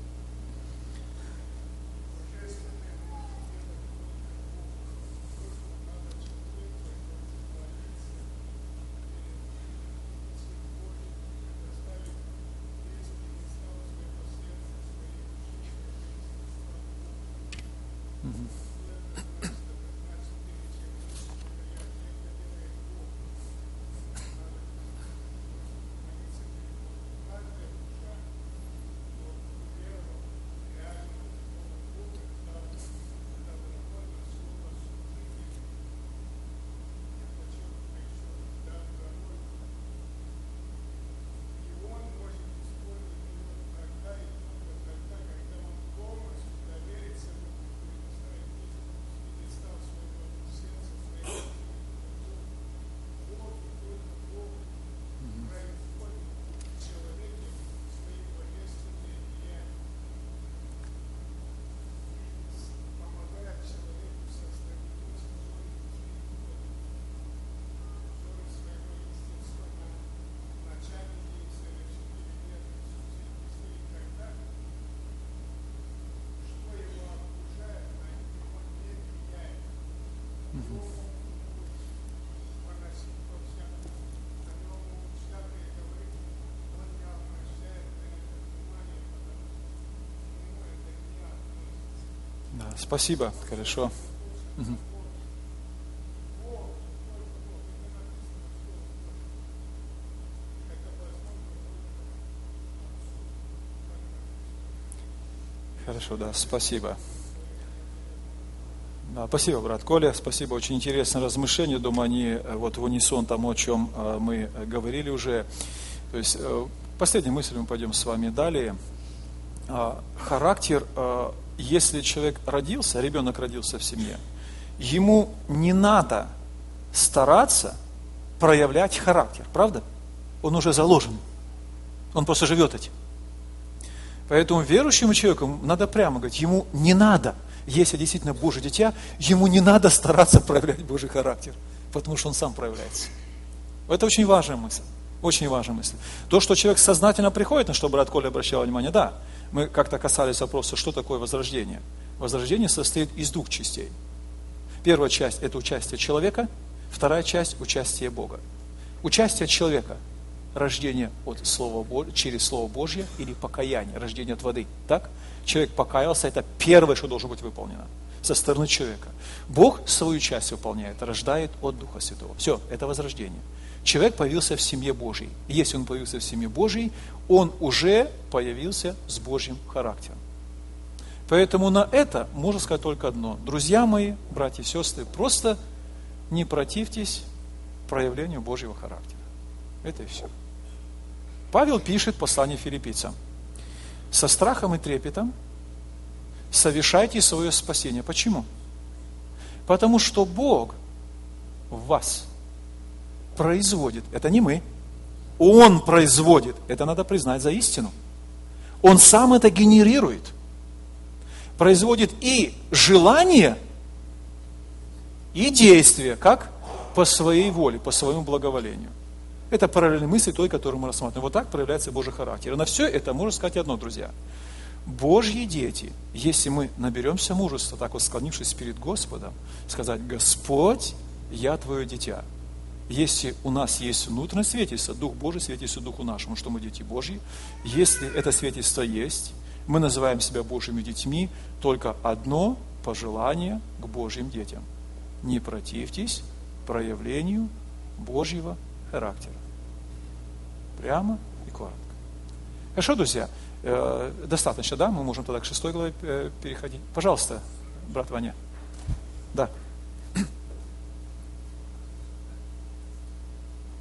Да, спасибо, хорошо. Угу. Хорошо, да, спасибо. Да, спасибо, брат Коля, спасибо, очень интересное размышление, думаю, они вот в унисон тому, о чем мы говорили уже. То есть, последней мыслью мы пойдем с вами далее. Характер, если человек родился, ребенок родился в семье, ему не надо стараться проявлять характер, правда? Он уже заложен, он просто живет этим. Поэтому верующему человеку надо прямо говорить, ему не надо, если действительно Божье дитя, ему не надо стараться проявлять Божий характер, потому что он сам проявляется. Это очень важная мысль, очень важная мысль. То, что человек сознательно приходит, на что брат Коля обращал внимание, да, мы как-то касались вопроса, что такое возрождение. Возрождение состоит из двух частей. Первая часть – это участие человека, вторая часть – участие Бога. Участие человека – рождение от Слова Божьего, через Слово Божье или покаяние, рождение от воды. Так? Человек покаялся, это первое, что должно быть выполнено со стороны человека. Бог свою часть выполняет, рождает от Духа Святого. Все, это возрождение. Человек появился в семье Божьей. Если он появился в семье Божьей, он уже появился с Божьим характером. Поэтому на это можно сказать только одно. Друзья мои, братья и сестры, просто не противьтесь проявлению Божьего характера. Это и все. Павел пишет послание филиппийцам. Со страхом и трепетом совершайте свое спасение. Почему? Потому что Бог в вас производит, это не мы, Он производит, это надо признать за истину. Он сам это генерирует. Производит и желание, и действие, как? По своей воле, по своему благоволению. Это параллельные мысли той, которую мы рассматриваем. Вот так проявляется Божий характер. И на все это можно сказать одно, друзья. Божьи дети, если мы наберемся мужества, так вот склонившись перед Господом, сказать: Господь, я Твое дитя. Если у нас есть внутреннее свидетельство, Дух Божий свидетельствует Духу нашему, что мы дети Божьи, если это свидетельство есть, мы называем себя Божьими детьми, только одно пожелание к Божьим детям. Не противьтесь проявлению Божьего характера. Прямо и коротко. Хорошо, друзья? Э, достаточно, да? Мы можем тогда к шестой главе э, переходить. Пожалуйста, брат Ваня. Да.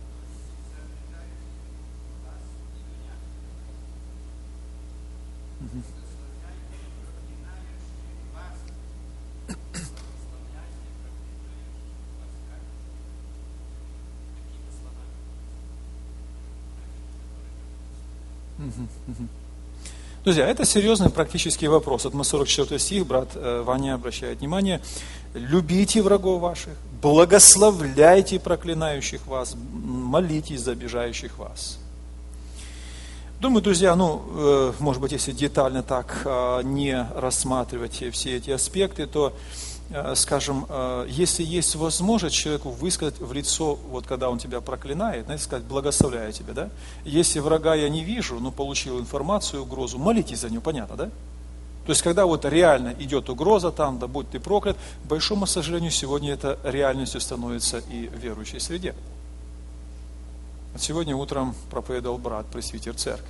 Угу. Друзья, это серьезный практический вопрос. Вот мы сорок четвёртый стих, брат Ваня обращает внимание. Любите врагов ваших, благословляйте проклинающих вас, молитесь за обижающих вас. Думаю, друзья, ну, может быть, если детально так не рассматривать все эти аспекты, то, скажем, если есть возможность человеку высказать в лицо, вот когда он тебя проклинает, знаете, сказать, благословляю тебя, да? Если врага я не вижу, но получил информацию, угрозу, молитесь за него, понятно, да? То есть, когда вот реально идет угроза там, да будь ты проклят, к большому сожалению, сегодня это реальностью становится и в верующей среде. Вот сегодня утром проповедовал брат, пресвитер церкви.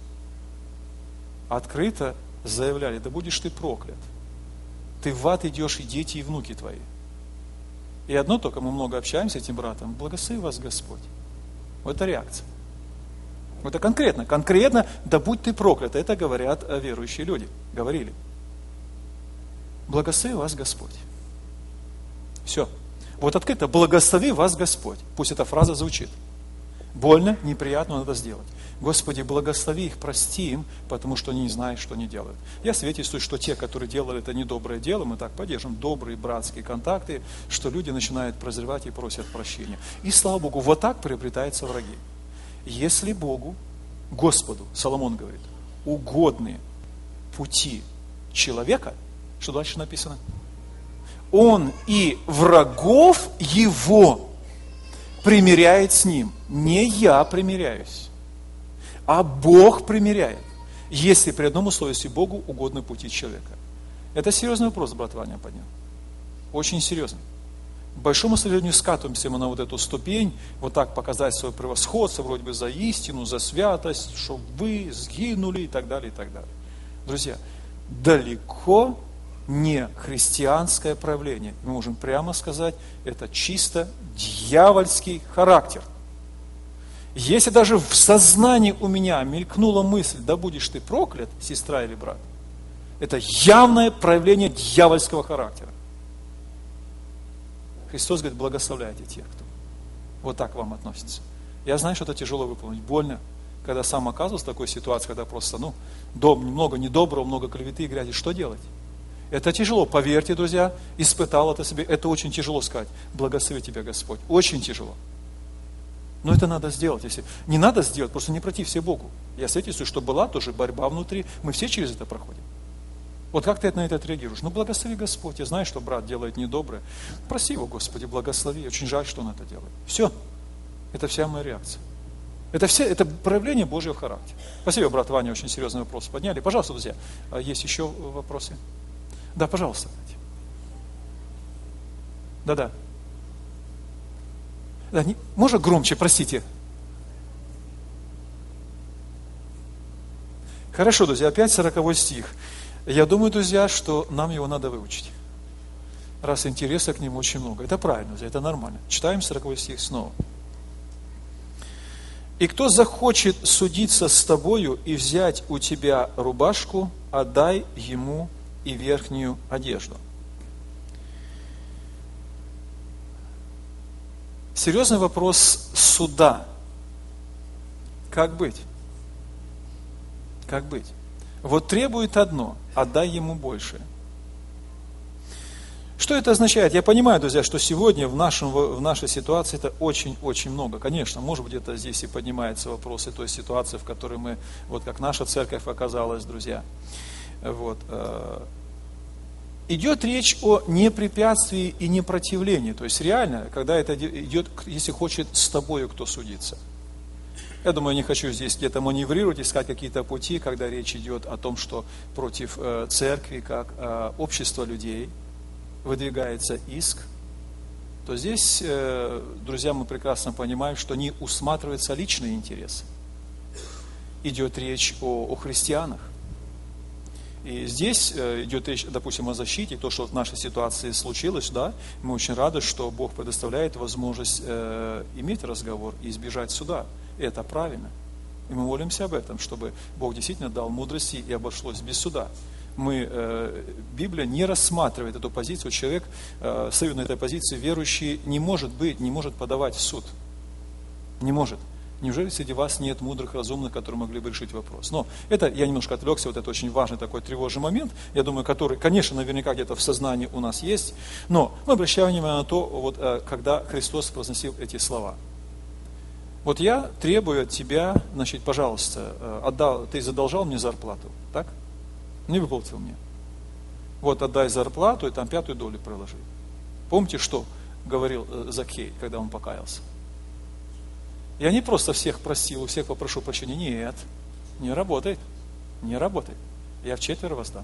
Открыто заявляли, да будешь ты проклят. Ты в ад идешь, и дети, и внуки твои. И одно только, мы много общаемся с этим братом, благослови вас Господь. Вот это реакция. Вот это конкретно, конкретно, да будь ты проклят. Это говорят верующие люди, говорили. Благослови вас Господь. Все. Вот открыто, благослови вас Господь. Пусть эта фраза звучит. Больно, неприятно, надо сделать. Господи, благослови их, прости им, потому что они не знают, что они делают. Я свидетельствую, что те, которые делали это недоброе дело, мы так поддержим добрые братские контакты, что люди начинают прозревать и просят прощения. И слава Богу, вот так приобретаются враги. Если Богу, Господу, Соломон говорит, угодны пути человека, что дальше написано? Он и врагов его примиряет с ним. Не я примиряюсь, а Бог примиряет. Если при одном условии, если Богу угодны пути человека. Это серьезный вопрос, брат Ваня поднял. Очень серьезный. К большому сожалению, скатываемся мы на вот эту ступень, вот так показать свое превосходство, вроде бы за истину, за святость, чтобы вы сгинули и так далее, и так далее. Друзья, далеко не христианское проявление. Мы можем прямо сказать, это чисто дьявольский характер. Если даже в сознании у меня мелькнула мысль, да будешь ты проклят, сестра или брат, это явное проявление дьявольского характера. Христос говорит, благословляйте тех, кто вот так к вам относится. Я знаю, что это тяжело выполнить, больно, когда сам оказывался в такой ситуации, когда просто, ну, дом, много недоброго, много клеветы и грязи, что делать? Это тяжело, поверьте, друзья, испытал это себе, это очень тяжело сказать, благослови тебя Господь, очень тяжело. Но это надо сделать, если не надо сделать, просто не против себе Богу. Я свидетельствую, что была тоже борьба внутри, мы все через это проходим. Вот как ты на это отреагируешь? Ну, благослови Господь. Я знаю, что брат делает недоброе. Проси его, Господи, благослови. Очень жаль, что он это делает. Все. Это вся моя реакция. Это, все, это проявление Божьего характера. Спасибо, брат Ваня, очень серьезный вопрос подняли. Пожалуйста, друзья, есть еще вопросы? Да, пожалуйста. Да-да. Да, не, можно громче, простите? Хорошо, друзья, опять сороковой стих. Я думаю, друзья, что нам его надо выучить. Раз интереса к нему очень много. Это правильно, друзья, это нормально. Читаем сороковой стих снова. «И кто захочет судиться с тобою и взять у тебя рубашку, отдай ему и верхнюю одежду». Серьезный вопрос суда. Как быть? Как быть? Вот требует одно, отдай ему больше. Что это означает? Я понимаю, друзья, что сегодня в, нашем, в нашей ситуации это очень-очень много. Конечно, может быть, это здесь и поднимаются вопросы той ситуации, в которой мы, вот как наша церковь оказалась, друзья. Вот. Идет речь о непрепятствии и непротивлении. То есть реально, когда это идет, если хочет с тобою кто судиться. Я думаю, я не хочу здесь где-то маневрировать, искать какие-то пути, когда речь идет о том, что против э, церкви, как э, общества людей, выдвигается иск, то здесь, э, друзья, мы прекрасно понимаем, что не усматриваются личные интересы. Идет речь о, о христианах. И здесь э, идет речь, допустим, о защите, то, что в нашей ситуации случилось, да, мы очень рады, что Бог предоставляет возможность э, иметь разговор и избежать суда. И это правильно. И мы молимся об этом, чтобы Бог действительно дал мудрости и обошлось без суда. Мы, э, Библия не рассматривает эту позицию. Человек, э, стоя на этой позиции, верующий, не может быть, не может подавать в суд. Не может. Неужели среди вас нет мудрых, разумных, которые могли бы решить вопрос? Но это, я немножко отвлекся, вот это очень важный такой тревожный момент, я думаю, который, конечно, наверняка где-то в сознании у нас есть, но мы обращаем внимание на то, вот, когда Христос произносил эти слова. Вот я требую от тебя, значит, пожалуйста, отдал, ты задолжал мне зарплату, так? Не выплатил мне. Вот отдай зарплату и там пятую долю приложи. Помните, что говорил Закхей, когда он покаялся? Я не просто всех простил, у всех попрошу прощения. Нет, не работает. Не работает. Я вчетверо воздам.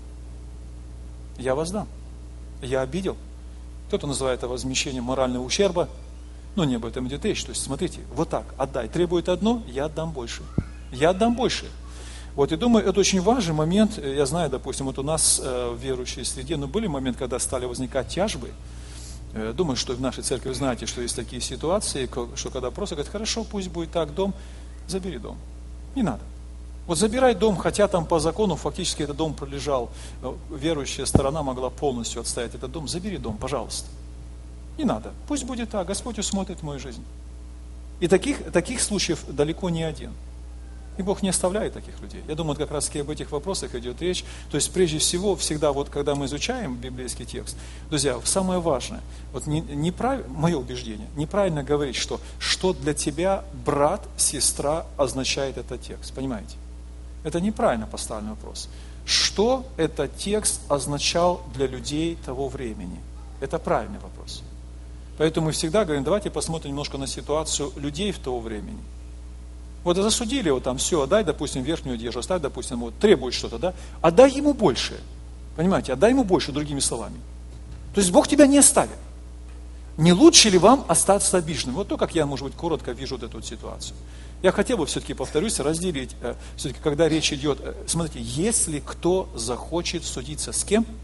Я воздам. Я обидел. Кто-то называет это возмещением морального ущерба. Но не об этом идет речь. То есть, смотрите, вот так, отдай. Требует одно, я отдам больше. Я отдам больше. Вот, и думаю, это очень важный момент. Я знаю, допустим, вот у нас в верующей среде, но были моменты, когда стали возникать тяжбы. Думаю, что в нашей церкви вы знаете, что есть такие ситуации, что когда просто говорят, хорошо, пусть будет так, дом, забери дом. Не надо. Вот забирай дом, хотя там по закону фактически этот дом пролежал, верующая сторона могла полностью отстоять этот дом, забери дом, пожалуйста. Не надо. Пусть будет так, Господь усмотрит мою жизнь. И таких, таких случаев далеко не один. И Бог не оставляет таких людей. Я думаю, как раз таки об этих вопросах идет речь. То есть, прежде всего, всегда, вот, когда мы изучаем библейский текст, друзья, самое важное, вот не, не прав... мое убеждение, неправильно говорить, что, что для тебя брат, сестра означает этот текст. Понимаете? Это неправильно поставленный вопрос. Что этот текст означал для людей того времени? Это правильный вопрос. Поэтому мы всегда говорим, давайте посмотрим немножко на ситуацию людей в того времени. Вот засудили его там, все, отдай, допустим, верхнюю одежду, оставь, допустим, вот, требует что-то, да, отдай ему больше. Понимаете, отдай ему больше, другими словами. То есть Бог тебя не оставит. Не лучше ли вам остаться обиженным? Вот то, как я, может быть, коротко вижу вот эту вот ситуацию. Я хотел бы все-таки, повторюсь, разделить, все-таки, когда речь идет, смотрите, если кто захочет судиться с кем?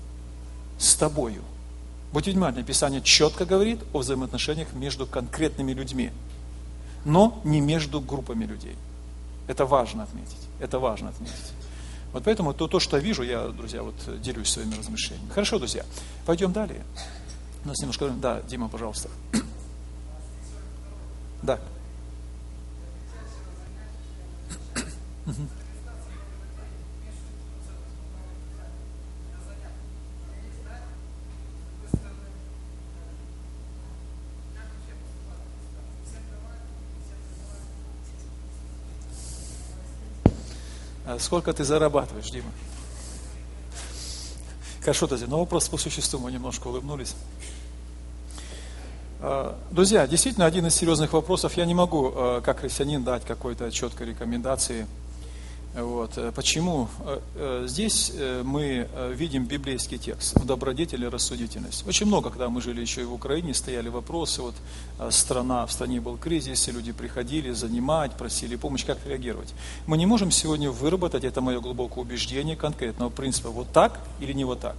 С тобою. Будьте внимательны, Писание четко говорит о взаимоотношениях между конкретными людьми. Но не между группами людей. Это важно отметить. Это важно отметить. Вот поэтому то, то, что я вижу, я, друзья, вот делюсь своими размышлениями. Хорошо, друзья, пойдем далее. У нас немножко... Да, Дима, пожалуйста. Да. Сколько ты зарабатываешь, Дима? Хорошо, друзья, но вопрос по существу, мы немножко улыбнулись. Друзья, действительно, один из серьезных вопросов, я не могу, как христианин, дать какой-то четкой рекомендации. Вот. Почему? Здесь мы видим библейский текст в добродетели и рассудительность. Очень много, когда мы жили еще и в Украине, стояли вопросы, вот страна, в стране был кризис, и люди приходили занимать, просили помощь, как реагировать. Мы не можем сегодня выработать, это мое глубокое убеждение, конкретного принципа, вот так или не вот так.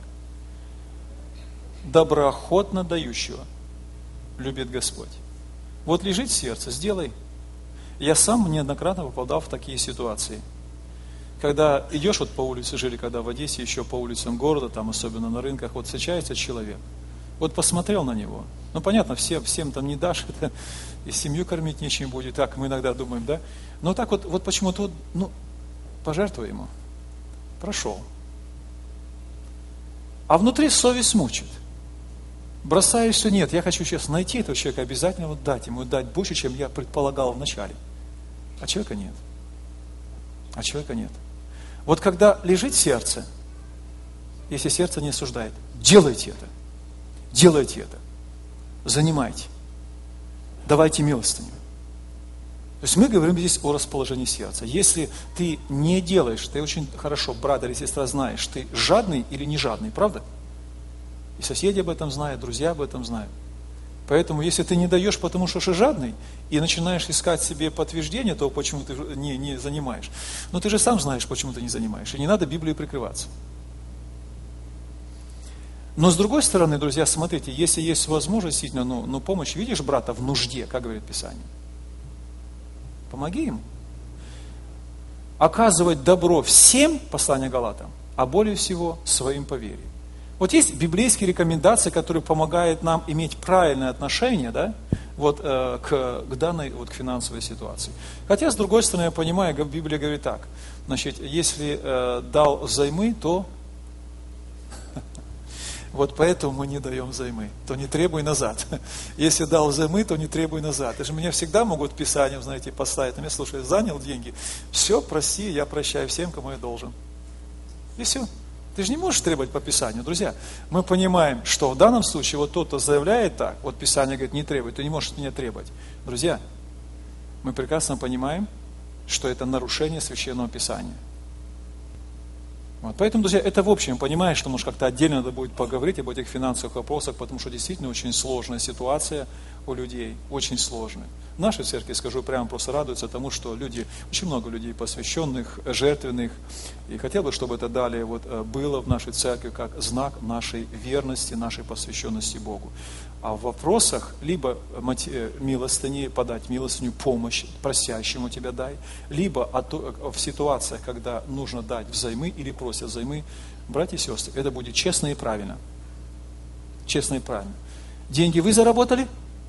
Доброохотно дающего любит Господь. Вот лежит сердце, сделай. Я сам неоднократно попадал в такие ситуации. Когда идешь вот по улице, жили когда в Одессе, еще по улицам города, там особенно на рынках, вот встречается человек, вот посмотрел на него, ну понятно, всем, всем там не дашь, это, и семью кормить нечем будет, так мы иногда думаем, да, но так вот, вот почему-то, вот, ну, пожертвуй ему, прошел. А внутри совесть мучит. Бросаешь все, нет, я хочу сейчас найти этого человека, обязательно вот дать ему, дать больше, чем я предполагал вначале. А человека нет. А человека нет. Вот когда лежит сердце, если сердце не осуждает, делайте это. Делайте это. Занимайте. Давайте милостыню. То есть мы говорим здесь о расположении сердца. Если ты не делаешь, ты очень хорошо, брат или сестра, знаешь, ты жадный или не жадный, правда? И соседи об этом знают, друзья об этом знают. Поэтому, если ты не даешь, потому что ты жадный, и начинаешь искать себе подтверждение того, почему ты не, не занимаешь, но ты же сам знаешь, почему ты не занимаешь, и не надо Библией прикрываться. Но с другой стороны, друзья, смотрите, если есть возможность, действительно, ну, ну помощь, видишь брата в нужде, как говорит Писание, помоги ему. оказывать добро всем, послание Галатам, а более всего своим по вере. Вот есть библейские рекомендации, которые помогают нам иметь правильное отношение, да, вот, э, к, к данной вот, к финансовой ситуации. Хотя, с другой стороны, я понимаю, Библия говорит так, значит, если э, дал взаймы, то вот поэтому мы не даем взаймы, то не требуй назад. Если дал взаймы, то не требуй назад. Это же меня всегда могут Писанием, знаете, поставить. На меня, слушай, занял деньги, все, прости, я прощаю всем, кому я должен. И все. Ты же не можешь требовать по Писанию. Друзья, мы понимаем, что в данном случае вот тот, кто заявляет так, вот Писание говорит, не требуй, ты не можешь от меня требовать. Друзья, мы прекрасно понимаем, что это нарушение Священного Писания. Вот. Поэтому, друзья, это в общем, понимаешь, что, может, как-то отдельно надо будет поговорить об этих финансовых вопросах, потому что действительно очень сложная ситуация у людей, очень сложная. В нашей церкви, скажу прямо, просто радуются тому, что люди, очень много людей посвященных, жертвенных, и хотел бы, чтобы это далее вот было в нашей церкви как знак нашей верности, нашей посвященности Богу. А в вопросах либо милостыни подать милостыню, помощь просящему тебя дай, либо в ситуациях, когда нужно дать взаймы или просят взаймы, братья и сестры, это будет честно и правильно. Честно и правильно. Деньги вы заработали?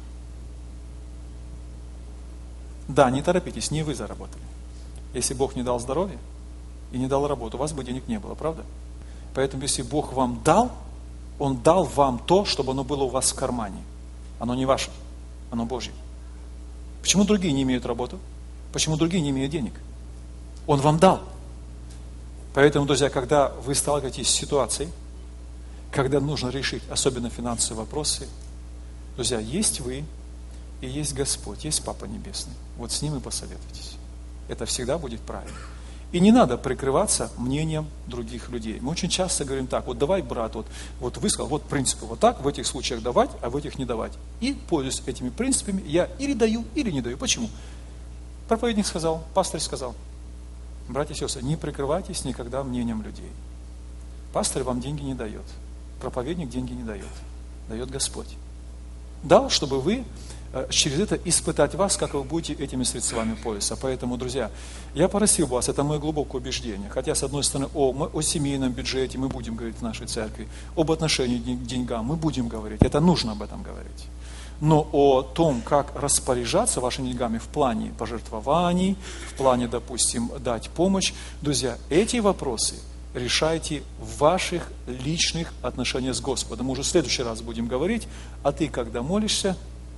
Да, не торопитесь, не вы заработали. Если Бог не дал здоровья и не дал работу, у вас бы денег не было, правда? Поэтому, если Бог вам дал, Он дал вам то, чтобы оно было у вас в кармане. Оно не ваше, оно Божье. Почему другие не имеют работу? Почему другие не имеют денег? Он вам дал. Поэтому, друзья, когда вы сталкиваетесь с ситуацией, когда нужно решить особенно финансовые вопросы, друзья, есть вы и есть Господь, есть Папа Небесный. Вот с Ним и посоветуйтесь. Это всегда будет правильно. И не надо прикрываться мнением других людей. Мы очень часто говорим так, вот давай, брат, вот, вот вы сказал, вот принципы, вот так, в этих случаях давать, а в этих не давать. И, пользуясь этими принципами, я или даю, или не даю. Почему? Проповедник сказал, пастырь сказал. Братья и сестры, не прикрывайтесь никогда мнением людей. Пастырь вам деньги не дает. Проповедник деньги не дает. Дает Господь. Дал, чтобы вы через это испытать вас, как вы будете этими средствами пользоваться. Поэтому, друзья, я просил вас, это мое глубокое убеждение, хотя, с одной стороны, о, мы, о семейном бюджете мы будем говорить в нашей церкви, об отношении к деньгам мы будем говорить, это нужно об этом говорить. Но о том, как распоряжаться вашими деньгами в плане пожертвований, в плане, допустим, дать помощь, друзья, эти вопросы решайте в ваших личных отношениях с Господом. Мы уже в следующий раз будем говорить, а ты, когда молишься,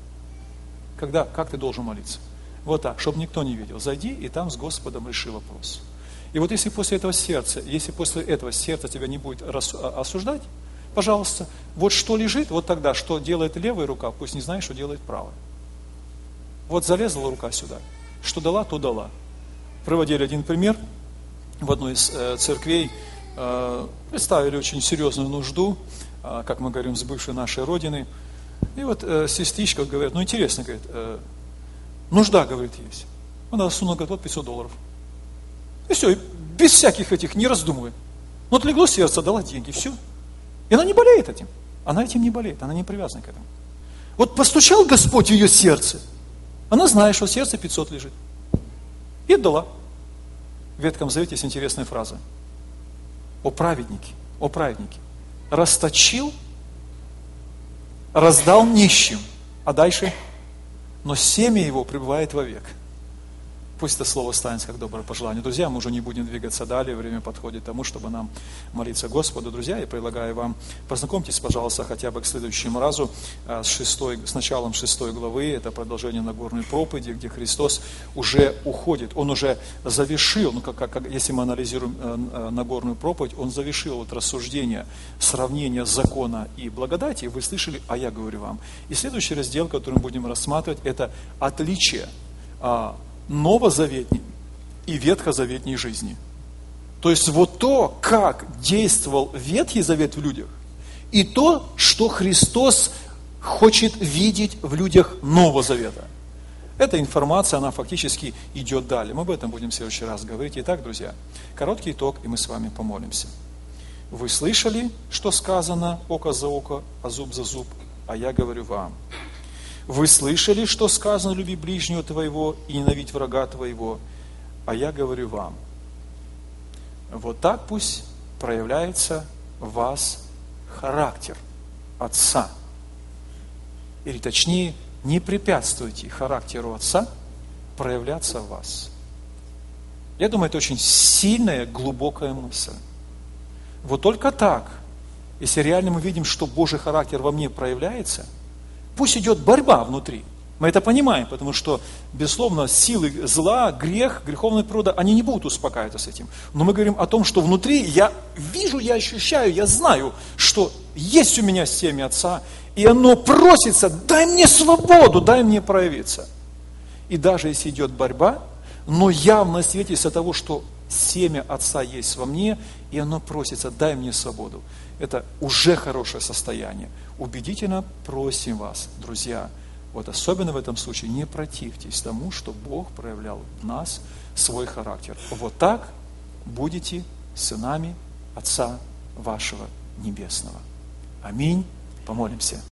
Когда, как ты должен молиться? Вот так, чтобы никто не видел. Зайди и там с Господом реши вопрос. И вот если после этого сердца, если после этого сердце тебя не будет осуждать, пожалуйста, вот что лежит, вот тогда, что делает левая рука, пусть не знает, что делает правая. Вот залезла рука сюда, что дала, то дала. Приводили один пример в одной из э, церквей, э, представили очень серьезную нужду, э, как мы говорим, с бывшей нашей родины. И вот э, сестричка говорит, ну интересно, говорит, э, нужда, говорит, есть. Она сунула, говорит, вот пятьсот долларов. И все, и без всяких этих, не раздумывая. Ну, отлегло сердце, дала деньги, все. И она не болеет этим. Она этим не болеет, она не привязана к этому. Вот постучал Господь в ее сердце. Она знает, что в сердце пятьсот лежит. И отдала. В Ветхом Завете есть интересная фраза. О праведнике, о праведнике. Расточил, раздал нищим, а дальше, но семя его пребывает вовек. Пусть это слово станет как доброе пожелание. Друзья, мы уже не будем двигаться далее, время подходит к тому, чтобы нам молиться Господу. Друзья, я предлагаю вам, познакомьтесь, пожалуйста, хотя бы к следующему разу с, шестой, с началом шестой главы, это продолжение Нагорной проповеди, где Христос уже уходит, Он уже завершил, ну, как, как, если мы анализируем э, Нагорную проповедь, Он завершил вот рассуждение, сравнение закона и благодати, вы слышали, а я говорю вам. И следующий раздел, который мы будем рассматривать, это отличие э, новозаветней и ветхозаветней жизни. То есть вот то, как действовал Ветхий Завет в людях, и то, что Христос хочет видеть в людях Нового Завета. Эта информация, она фактически идет далее. Мы об этом будем в следующий раз говорить. Итак, друзья, короткий итог, и мы с вами помолимся. Вы слышали, что сказано око за око, а зуб за зуб, а я говорю вам. Вы слышали, что сказано, люби ближнего твоего и ненавидь врага твоего, а я говорю вам, Вот так пусть проявляется в вас характер Отца. Или точнее, не препятствуйте характеру Отца проявляться в вас. Я думаю, это очень сильная, глубокая мысль. Вот только так, если реально мы видим, что Божий характер во мне проявляется, пусть идет борьба внутри. Мы это понимаем, потому что, безусловно, силы зла, грех, греховная природа, они не будут успокаиваться с этим. Но мы говорим о том, что внутри я вижу, я ощущаю, я знаю, что есть у меня семя Отца, и оно просится: дай мне свободу, дай мне проявиться. И даже если идет борьба, но явно свидетельство того, что семя Отца есть во мне, и оно просится: дай мне свободу. Это уже хорошее состояние. Убедительно просим вас, друзья, вот особенно в этом случае не противьтесь тому, что Бог проявлял в нас свой характер. Вот так будете сынами Отца вашего Небесного. Аминь. Помолимся.